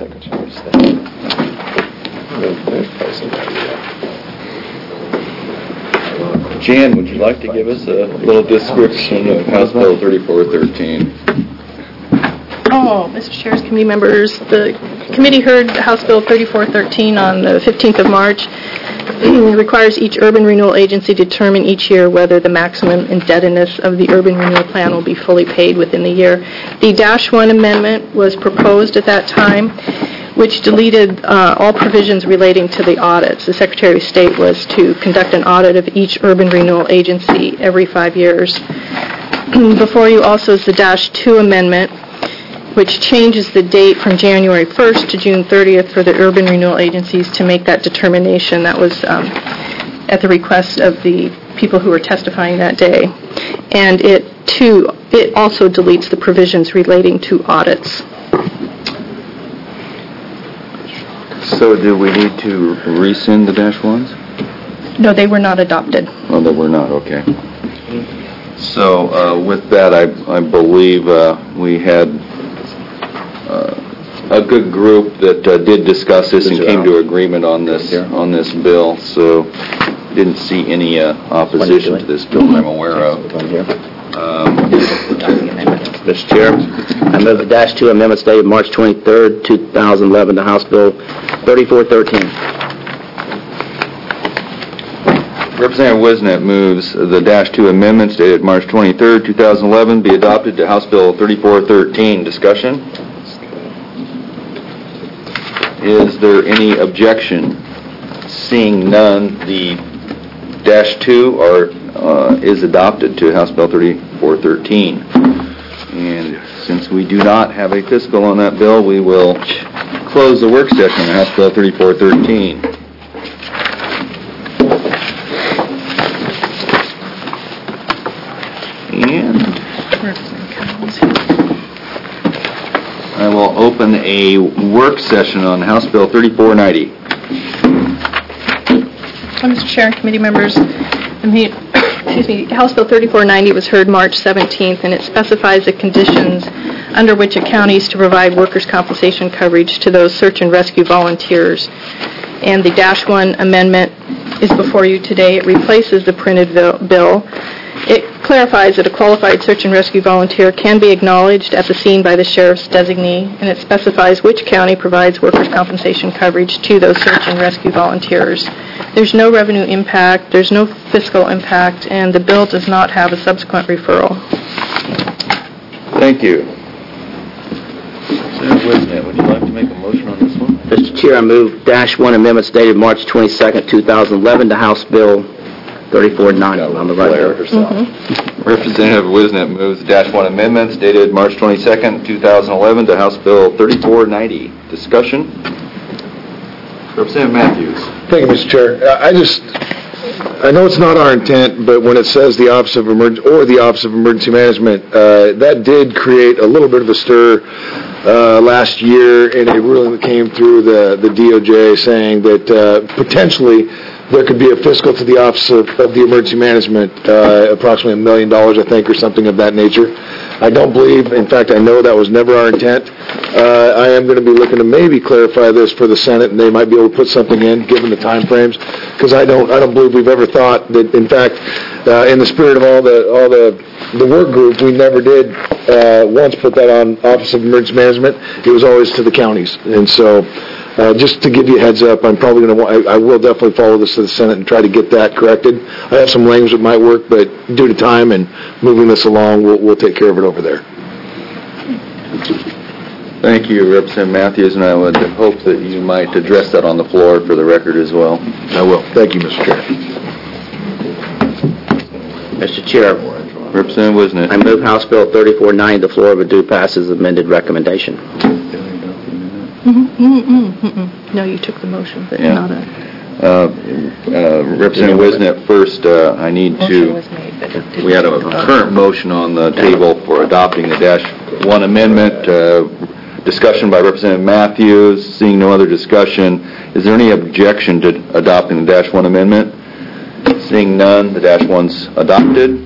Jan, would you like to give us a little description of House Bill 3413? Oh, Mr. Chair, committee members, the committee heard House Bill 3413 on the 15th of March. It requires each urban renewal agency to determine each year whether the maximum indebtedness of the urban renewal plan will be fully paid within the year. The Dash 1 amendment was proposed at that time, which deleted all provisions relating to the audits. The Secretary of State was to conduct an audit of each urban renewal agency every 5 years. Before you also is the Dash 2 amendment, which changes the date from January 1st to June 30th for the urban renewal agencies to make that determination. That was at the request of the people who were testifying that day. And it also deletes the provisions relating to audits. So do we need to rescind the Dash 1s? No, they were not adopted. Oh, they were not, okay. So with that, I believe we had a good group that did discuss this and came to agreement on this bill. So didn't see any opposition to this bill that I'm aware of. Mr. Chair, I move the Dash 2 amendments dated March 23rd, 2011, to House Bill 3413. Representative Wisnet moves the Dash 2 amendments dated March 23rd, 2011 be adopted to House Bill 3413. Discussion? Is there any objection? Seeing none, the Dash 2 is adopted to House Bill 3413. And since we do not have a fiscal on that bill, we will close the work session on House Bill 3413. And I will open a work session on House Bill 3490. Mr. Chair and committee members, House Bill 3490 was heard March 17th, and it specifies the conditions under which a county is to provide workers' compensation coverage to those search and rescue volunteers. And the Dash 1 amendment is before you today. It replaces the printed bill. It clarifies that a qualified search and rescue volunteer can be acknowledged at the scene by the sheriff's designee, and it specifies which county provides workers' compensation coverage to those search and rescue volunteers. There's no revenue impact, there's no fiscal impact, and the bill does not have a subsequent referral. Thank you. Senator Wisnet, would you like to make a motion on this one? Mr. Chair, I move Dash 1 amendments dated March 22nd, 2011, to House Bill 3490 on the right. Representative Wisnet moves Dash 1 amendments dated March 22nd, 2011 to House Bill 3490. Discussion? Representative Matthews. Thank you, Mr. Chair. I know it's not our intent, but when it says the Office of Emergency Management, that did create a little bit of a stir last year, and a ruling that came through the DOJ saying that potentially there could be a fiscal to the Office of the Emergency Management, approximately $1 million, I think, or something of that nature. I don't believe, in fact, I know that was never our intent. I am going to be looking to maybe clarify this for the Senate, and they might be able to put something in, given the time frames, because I don't believe we've ever thought that, in fact, in the spirit of all the work group, we never did once put that on Office of Emergency Management. It was always to the counties, and so. Just to give you a heads up, I will definitely follow this to the Senate and try to get that corrected. I have some language that might work, but due to time and moving this along, we'll take care of it over there. Thank you, Representative Matthews, and I would hope that you might address that on the floor for the record as well. I will. Thank you, Mr. Chair. Mr. Chair, Representative Wisnet. I move House Bill 3490 the floor of a due pass as amended recommendation. No, you took the motion, but Yeah. not a... Representative Wisnet, first, I need Motion to... was made, but it didn't... We had a current motion on the table for adopting the Dash 1 amendment. Discussion by Representative Matthews. Seeing no other discussion, is there any objection to adopting the Dash 1 amendment? Seeing none, the Dash 1's adopted.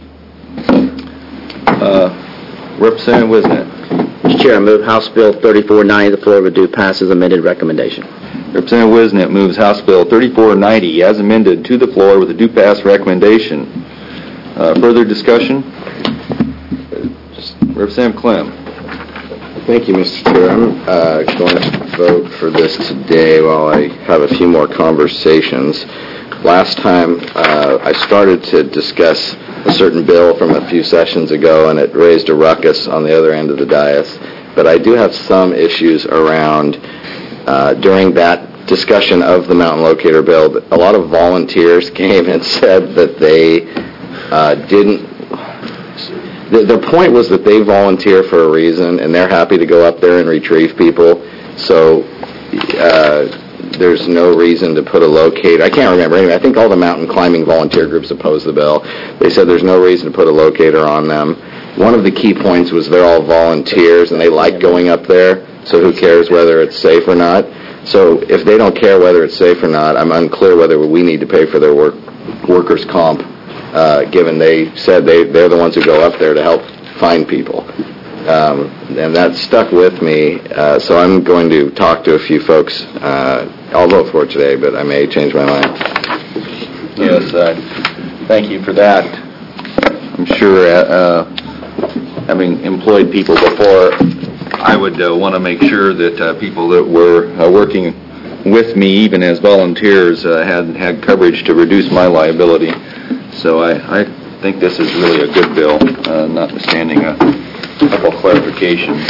Representative Wisnet. Mr. Chair, I move House Bill 3490 the floor of a due pass as amended recommendation. Representative Wisnet moves House Bill 3490 as amended to the floor with a due pass recommendation. Further discussion? Representative Clem. Thank you, Mr. Chair. I'm going to vote for this today while I have a few more conversations. Last time, I started to discuss a certain bill from a few sessions ago, and it raised a ruckus on the other end of the dais. But I do have some issues around, during that discussion of the mountain locator bill, a lot of volunteers came and said that they didn't... Their point was that they volunteer for a reason, and they're happy to go up there and retrieve people. So there's no reason to put a locator. I can't remember. Anyway, I think all the mountain climbing volunteer groups opposed the bill. They said there's no reason to put a locator on them. One of the key points was they're all volunteers, and they like going up there, so who cares whether it's safe or not? So if they don't care whether it's safe or not, I'm unclear whether we need to pay for their workers' comp given they said they're the ones who go up there to help find people. And that stuck with me, so I'm going to talk to a few folks. I'll vote for it today, but I may change my mind. Yes, thank you for that. I'm sure, having employed people before, I would want to make sure that people that were working with me, even as volunteers, had coverage to reduce my liability. So I think this is really a good bill, notwithstanding a couple clarifications.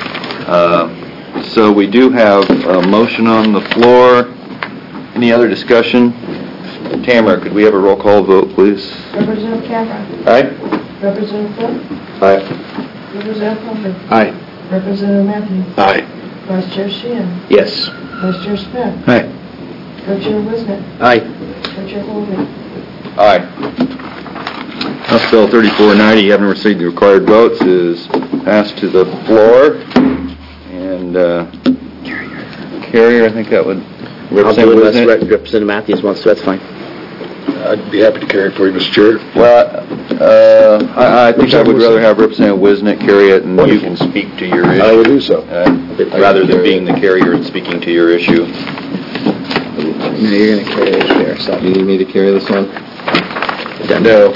So we do have a motion on the floor. Any other discussion? Tamara, could we have a roll call vote, please? Representative Cameron. Aye. Representative Flynn. Aye. Representative Coleman. Aye. Representative Matthews. Aye. Vice Chair Sheehan. Yes. Vice Chair Smith. Aye. Co-Chair Wisnick. Aye. Co-Chair Holden. Aye. House Bill 3490, having received the required votes, is passed to the floor. And Carrier, I think that would I'll do it unless Wisnick. Representative Matthews wants to, that's fine. I'd be happy to carry it for you, Mr. Chair. Well, I think I would rather have Representative Wisnick carry it, and you can speak to your issue. I will do so. Rather than being the carrier and speaking to your issue. No, you're going to carry this here. So you need me to carry this one? No.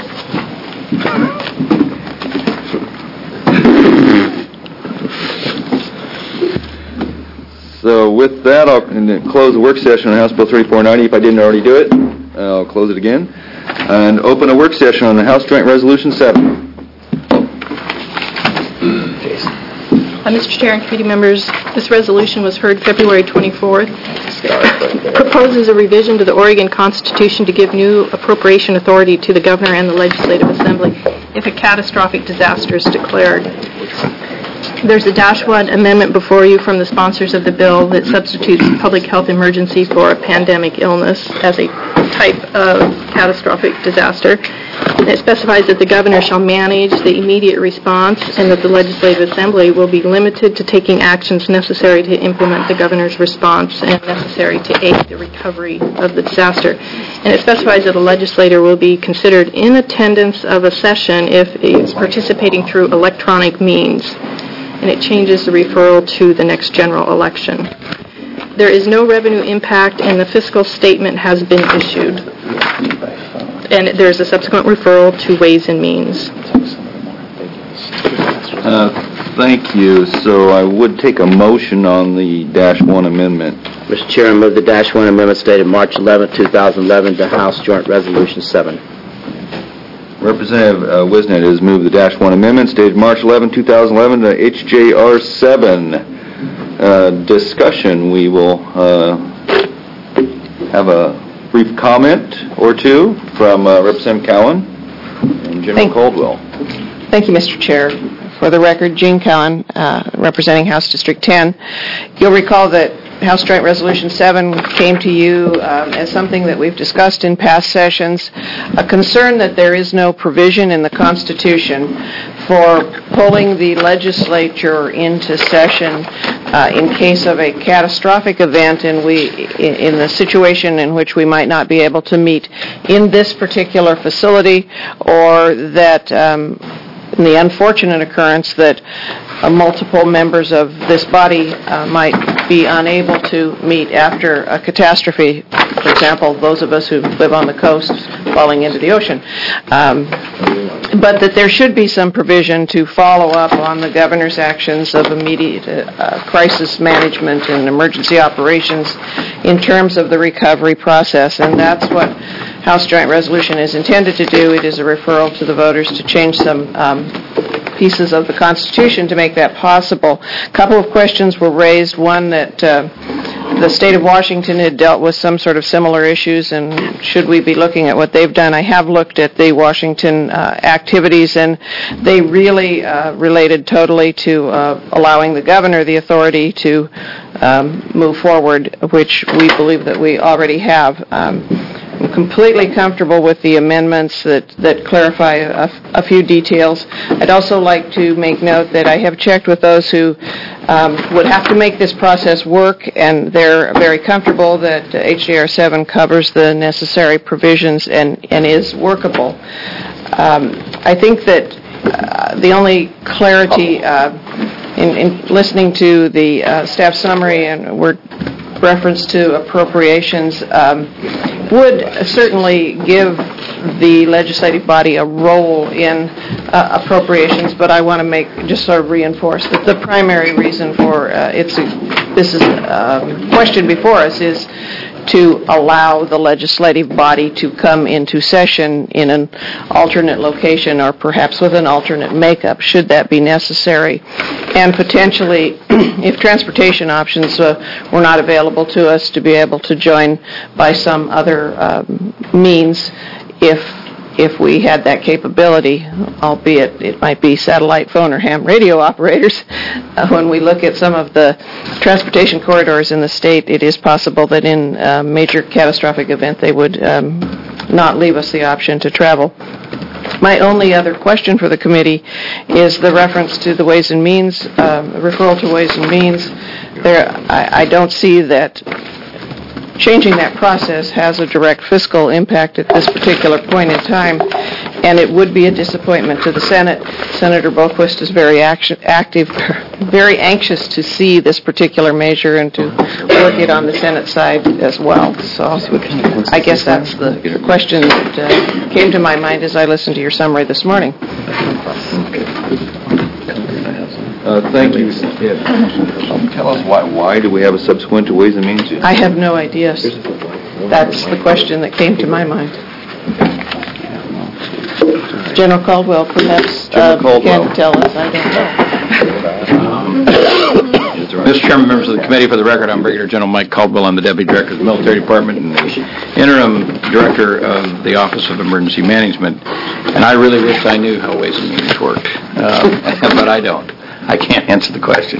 So with that, I'll close the work session on House Bill 3490. If I didn't already do it, I'll close it again. And open a work session on the House Joint Resolution 7. Mr. Chair and committee members, this resolution was heard February 24th. Proposes a revision to the Oregon Constitution to give new appropriation authority to the governor and the Legislative Assembly if a catastrophic disaster is declared. There's a -1 amendment before you from the sponsors of the bill that substitutes public health emergency for a pandemic illness as a type of catastrophic disaster. And it specifies that the governor shall manage the immediate response and that the Legislative Assembly will be limited to taking actions necessary to implement the governor's response and necessary to aid the recovery of the disaster. And it specifies that a legislator will be considered in attendance of a session if it's participating through electronic means. And it changes the referral to the next general election. There is no revenue impact, and the fiscal statement has been issued. And there's a subsequent referral to Ways and Means. Thank you. So I would take a motion on the -1 amendment. Mr. Chair, I move the -1 amendment dated March 11, 2011 to House Joint Resolution 7. Representative Wisnick has moved the -1 amendments dated March 11, 2011 to HJR 7. Discussion. We will have a brief comment or two from Representative Cowan and General Caldwell. Thank you, Mr. Chair. For the record, Jean Cowan, representing House District 10. You'll recall that House Joint Resolution 7 came to you as something that we've discussed in past sessions, a concern that there is no provision in the Constitution for pulling the legislature into session in case of a catastrophic event and in the situation in which we might not be able to meet in this particular facility, or that in the unfortunate occurrence that multiple members of this body might be unable to meet after a catastrophe, for example, those of us who live on the coast falling into the ocean. But that there should be some provision to follow up on the governor's actions of immediate crisis management and emergency operations in terms of the recovery process. And that's what House Joint Resolution is intended to do. It is a referral to the voters to change some pieces of the Constitution to make that possible. A couple of questions were raised. One, that the state of Washington had dealt with some sort of similar issues, and should we be looking at what they've done? I have looked at the Washington activities, and they really related totally to allowing the governor the authority to move forward, which we believe that we already have. completely comfortable with the amendments that clarify a few details. I'd also like to make note that I have checked with those who would have to make this process work, and they're very comfortable that HJR 7 covers the necessary provisions and is workable. I think that the only clarity in listening to the staff summary and word reference to appropriations would certainly give the legislative body a role in appropriations, but I want to just sort of reinforce that the primary reason for this question before us is to allow the legislative body to come into session in an alternate location or perhaps with an alternate makeup, should that be necessary. And potentially, if transportation options were not available to us, to be able to join by some other means if we had that capability, albeit it might be satellite phone or ham radio operators. When we look at some of the transportation corridors in the state, it is possible that in a major catastrophic event they would not leave us the option to travel. My only other question for the committee is the reference to the Ways and Means, referral to Ways and Means. I don't see that changing that process has a direct fiscal impact at this particular point in time, and it would be a disappointment to the Senate. Senator Boquist is very active, very anxious to see this particular measure and to work it on the Senate side as well. So I guess that's the question that came to my mind as I listened to your summary this morning. Thank you. Tell us why do we have a subsequent to Ways and Means? I have no idea. That's the question that came to my mind. General Caldwell perhaps can tell us. I don't know. Mr. Chairman, members of the committee, for the record, I'm Brigadier General Mike Caldwell. I'm the Deputy Director of the Military Department and the Interim Director of the Office of Emergency Management. And I really wish I knew how Ways and Means worked, but I don't. I can't answer the question.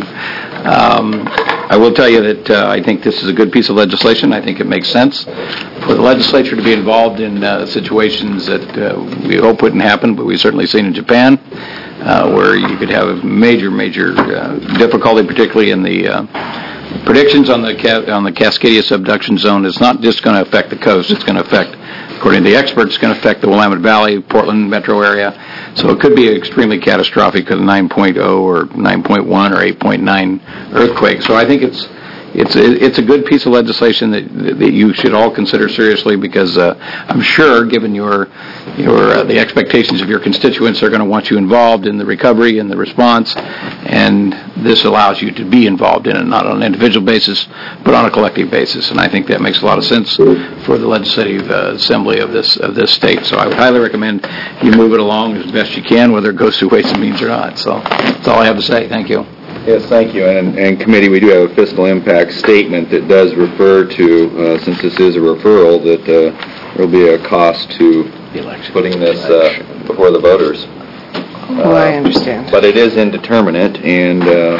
I will tell you that I think this is a good piece of legislation. I think it makes sense for the legislature to be involved in situations that we hope wouldn't happen, but we've certainly seen in Japan, where you could have a major difficulty, particularly in the predictions on the Cascadia subduction zone. It's not just going to affect the coast. It's going to affect, according to the experts, it's going to affect the Willamette Valley, Portland metro area. So it could be extremely catastrophic with a 9.0 or 9.1 or 8.9 earthquake. So I think it's a good piece of legislation that you should all consider seriously, because I'm sure, given the expectations of your constituents, are going to want you involved in the recovery and the response, and this allows you to be involved in it, not on an individual basis, but on a collective basis. And I think that makes a lot of sense for the legislative assembly of this state. So I would highly recommend you move it along as best you can, whether it goes through Ways and Means or not. So that's all I have to say. Thank you. Yes, thank you. And committee, we do have a fiscal impact statement that does refer to, since this is a referral, that there will be a cost to putting this before the voters. I understand. But it is indeterminate, and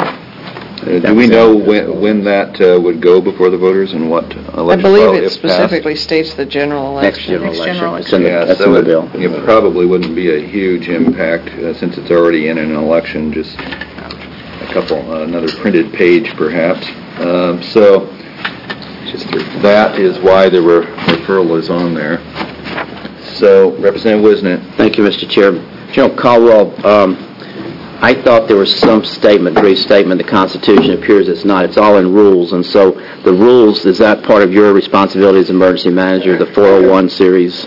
do we know when that would go before the voters and what election? I believe it specifically states the general election. Next general election. That's so in the bill. It probably wouldn't be a huge impact since it's already in an election, just another printed page perhaps. So that is why the referral is on there. So, Representative Wisnet. Thank you, Mr. Chair. General Caldwell, I thought there was some brief statement, the Constitution. It appears it's not. It's all in rules. And so the rules, is that part of your responsibility as emergency manager, the 401 series?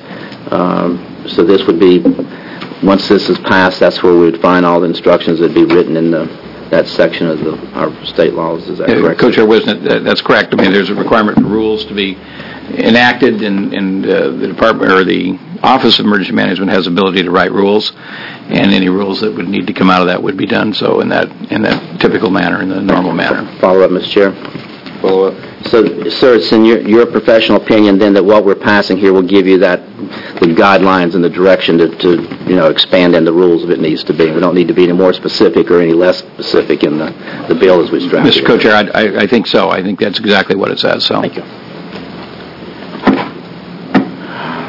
So this would be, once this is passed, that's where we would find all the instructions that would be written in that section of our state laws. Is that correct? Co-Chair Wisnet, that's correct. I mean, there's a requirement for rules to be enacted, and the department or the Office of Emergency Management has ability to write rules, and any rules that would need to come out of that would be done so in that typical manner, in the normal manner. Follow up, Mr. Chair. Follow up. So, sir, it's in your professional opinion then that what we're passing here will give you the guidelines and the direction to expand in the rules if it needs to be. We don't need to be any more specific or any less specific in the bill as we drafted it. Mr. Co-Chair, I think so. I think that's exactly what it says. So. Thank you.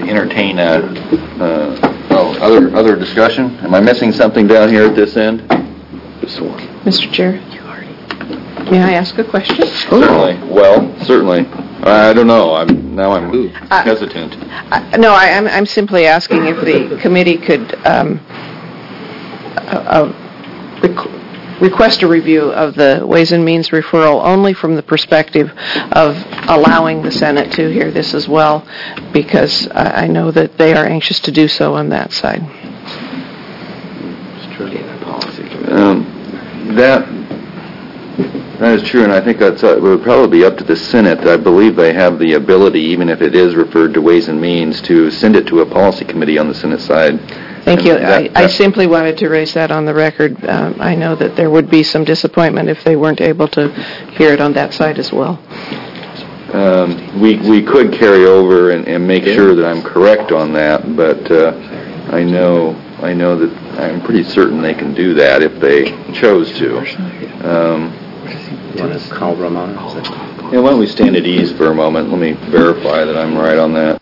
entertain other discussion. Am I missing something down here at this end? Mr. Chair, may I ask a question? Certainly. Well, certainly. I don't know. I'm hesitant. No, I'm simply asking if the committee could request a review of the Ways and Means referral only from the perspective of allowing the Senate to hear this as well, because I know that they are anxious to do so on that side. That is true, and I think it would probably be up to the Senate. I believe they have the ability, even if it is referred to Ways and Means, to send it to a policy committee on the Senate side. Thank you. I simply wanted to raise that on the record. I know that there would be some disappointment if they weren't able to hear it on that side as well. We could carry over and make sure that I'm correct on that, but I know that I'm pretty certain they can do that if they chose to. Call Romano. Why don't we stand at ease for a moment? Let me verify that I'm right on that.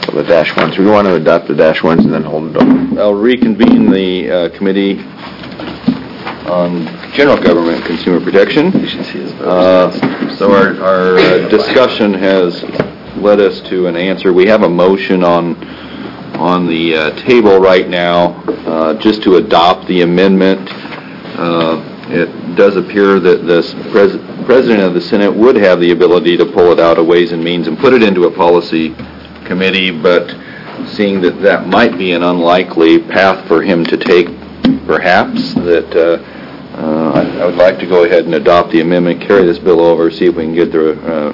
the dash ones. We want to adopt the dash ones and then hold it over. I'll reconvene the Committee on General Government and Consumer Protection. So our discussion has led us to an answer. We have a motion on the table right now just to adopt the amendment. It does appear that the President of the Senate would have the ability to pull it out of Ways and Means and put it into a policy committee, but seeing that that might be an unlikely path for him to take, perhaps, that I would like to go ahead and adopt the amendment, carry this bill over, see if we can get the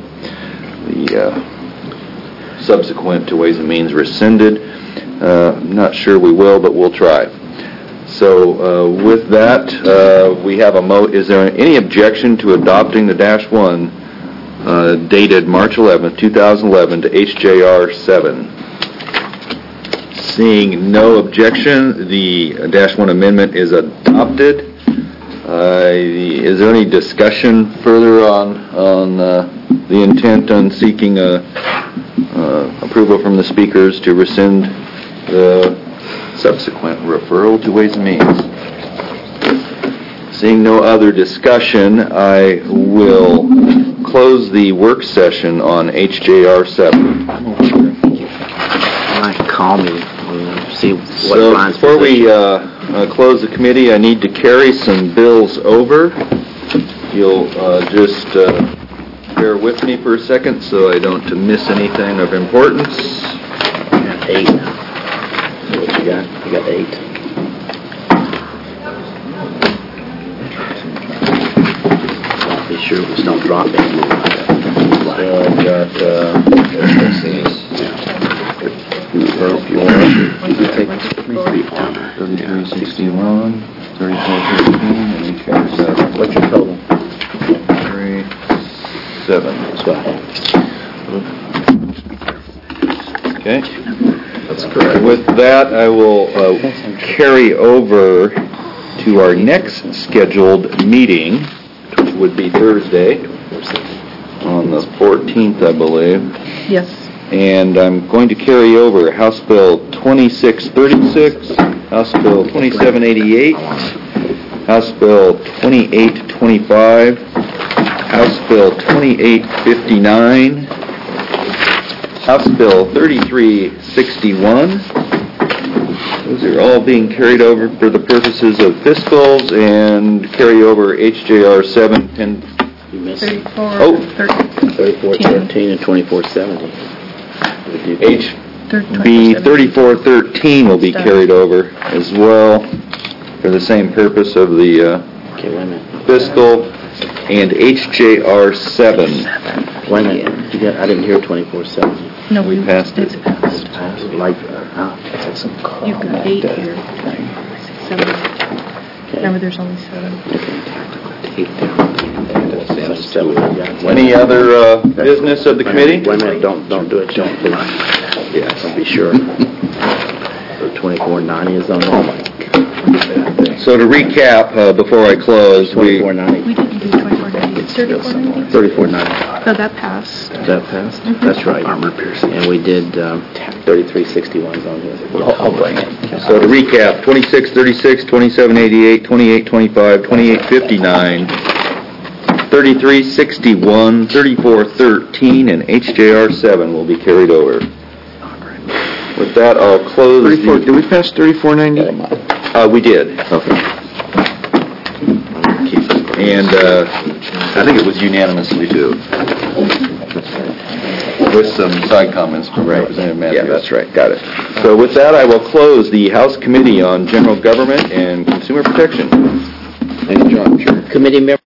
subsequent to Ways and Means rescinded. I'm not sure we will, but we'll try. So with that, we have is there any objection to adopting the Dash 1 dated March 11th, 2011 to HJR 7? Seeing no objection, the Dash 1 amendment is adopted. Is there any discussion further on the intent on seeking approval from the speakers to rescind the subsequent referral to Ways and Means? Seeing no other discussion, I will close the work session on HJR 7. Call me, see what So Brian's before we position. close the committee, I need to carry some bills over. You'll just bear with me for a second so I don't miss anything of importance. 8. What you got? You got 8. Be sure we just don't drop it. I've got, let's see. If you want, 3361, 3413, and HJR 7. What's your total? 37. Okay. That's correct. With that, I will carry over to our next scheduled meeting, which would be Thursday, on the 14th, I believe. Yes. And I'm going to carry over House Bill 2636, House Bill 2788, House Bill 2825, House Bill 2859, House Bill 3361. Those are all being carried over for the purposes of fiscals, and carry over HJR 7 and... You missed 3413 and 2470. HB 3413 will be carried over as well for the same purpose of the Okay, wait a minute. fiscal, and HJR 7. Wait a minute. I didn't hear 2470. No, We passed it. It's passed. Like, You've got 8 here. 7. Remember, there's only 7. Any other business of the committee? Wait a minute, don't do it, don't please. Yes. I'll be sure. So 2490 is on there? So to recap, before I close, we 2490. We didn't do 2490. It's 3490. 3490. So that passed. That passed? That's right. Armor piercing. And we did 3361s on here. I'll bring it. So to recap, 2636, 2788, 2825, 2859, 3361, 3413, and HJR 7 will be carried over. With that, I'll close Did we pass 3490? we did. Okay. And I think it was unanimously too. With some side comments from Representative Matthews. Yeah, that's right. Got it. So with that, I will close the House Committee on General Government and Consumer Protection. Thank you, John. Committee member.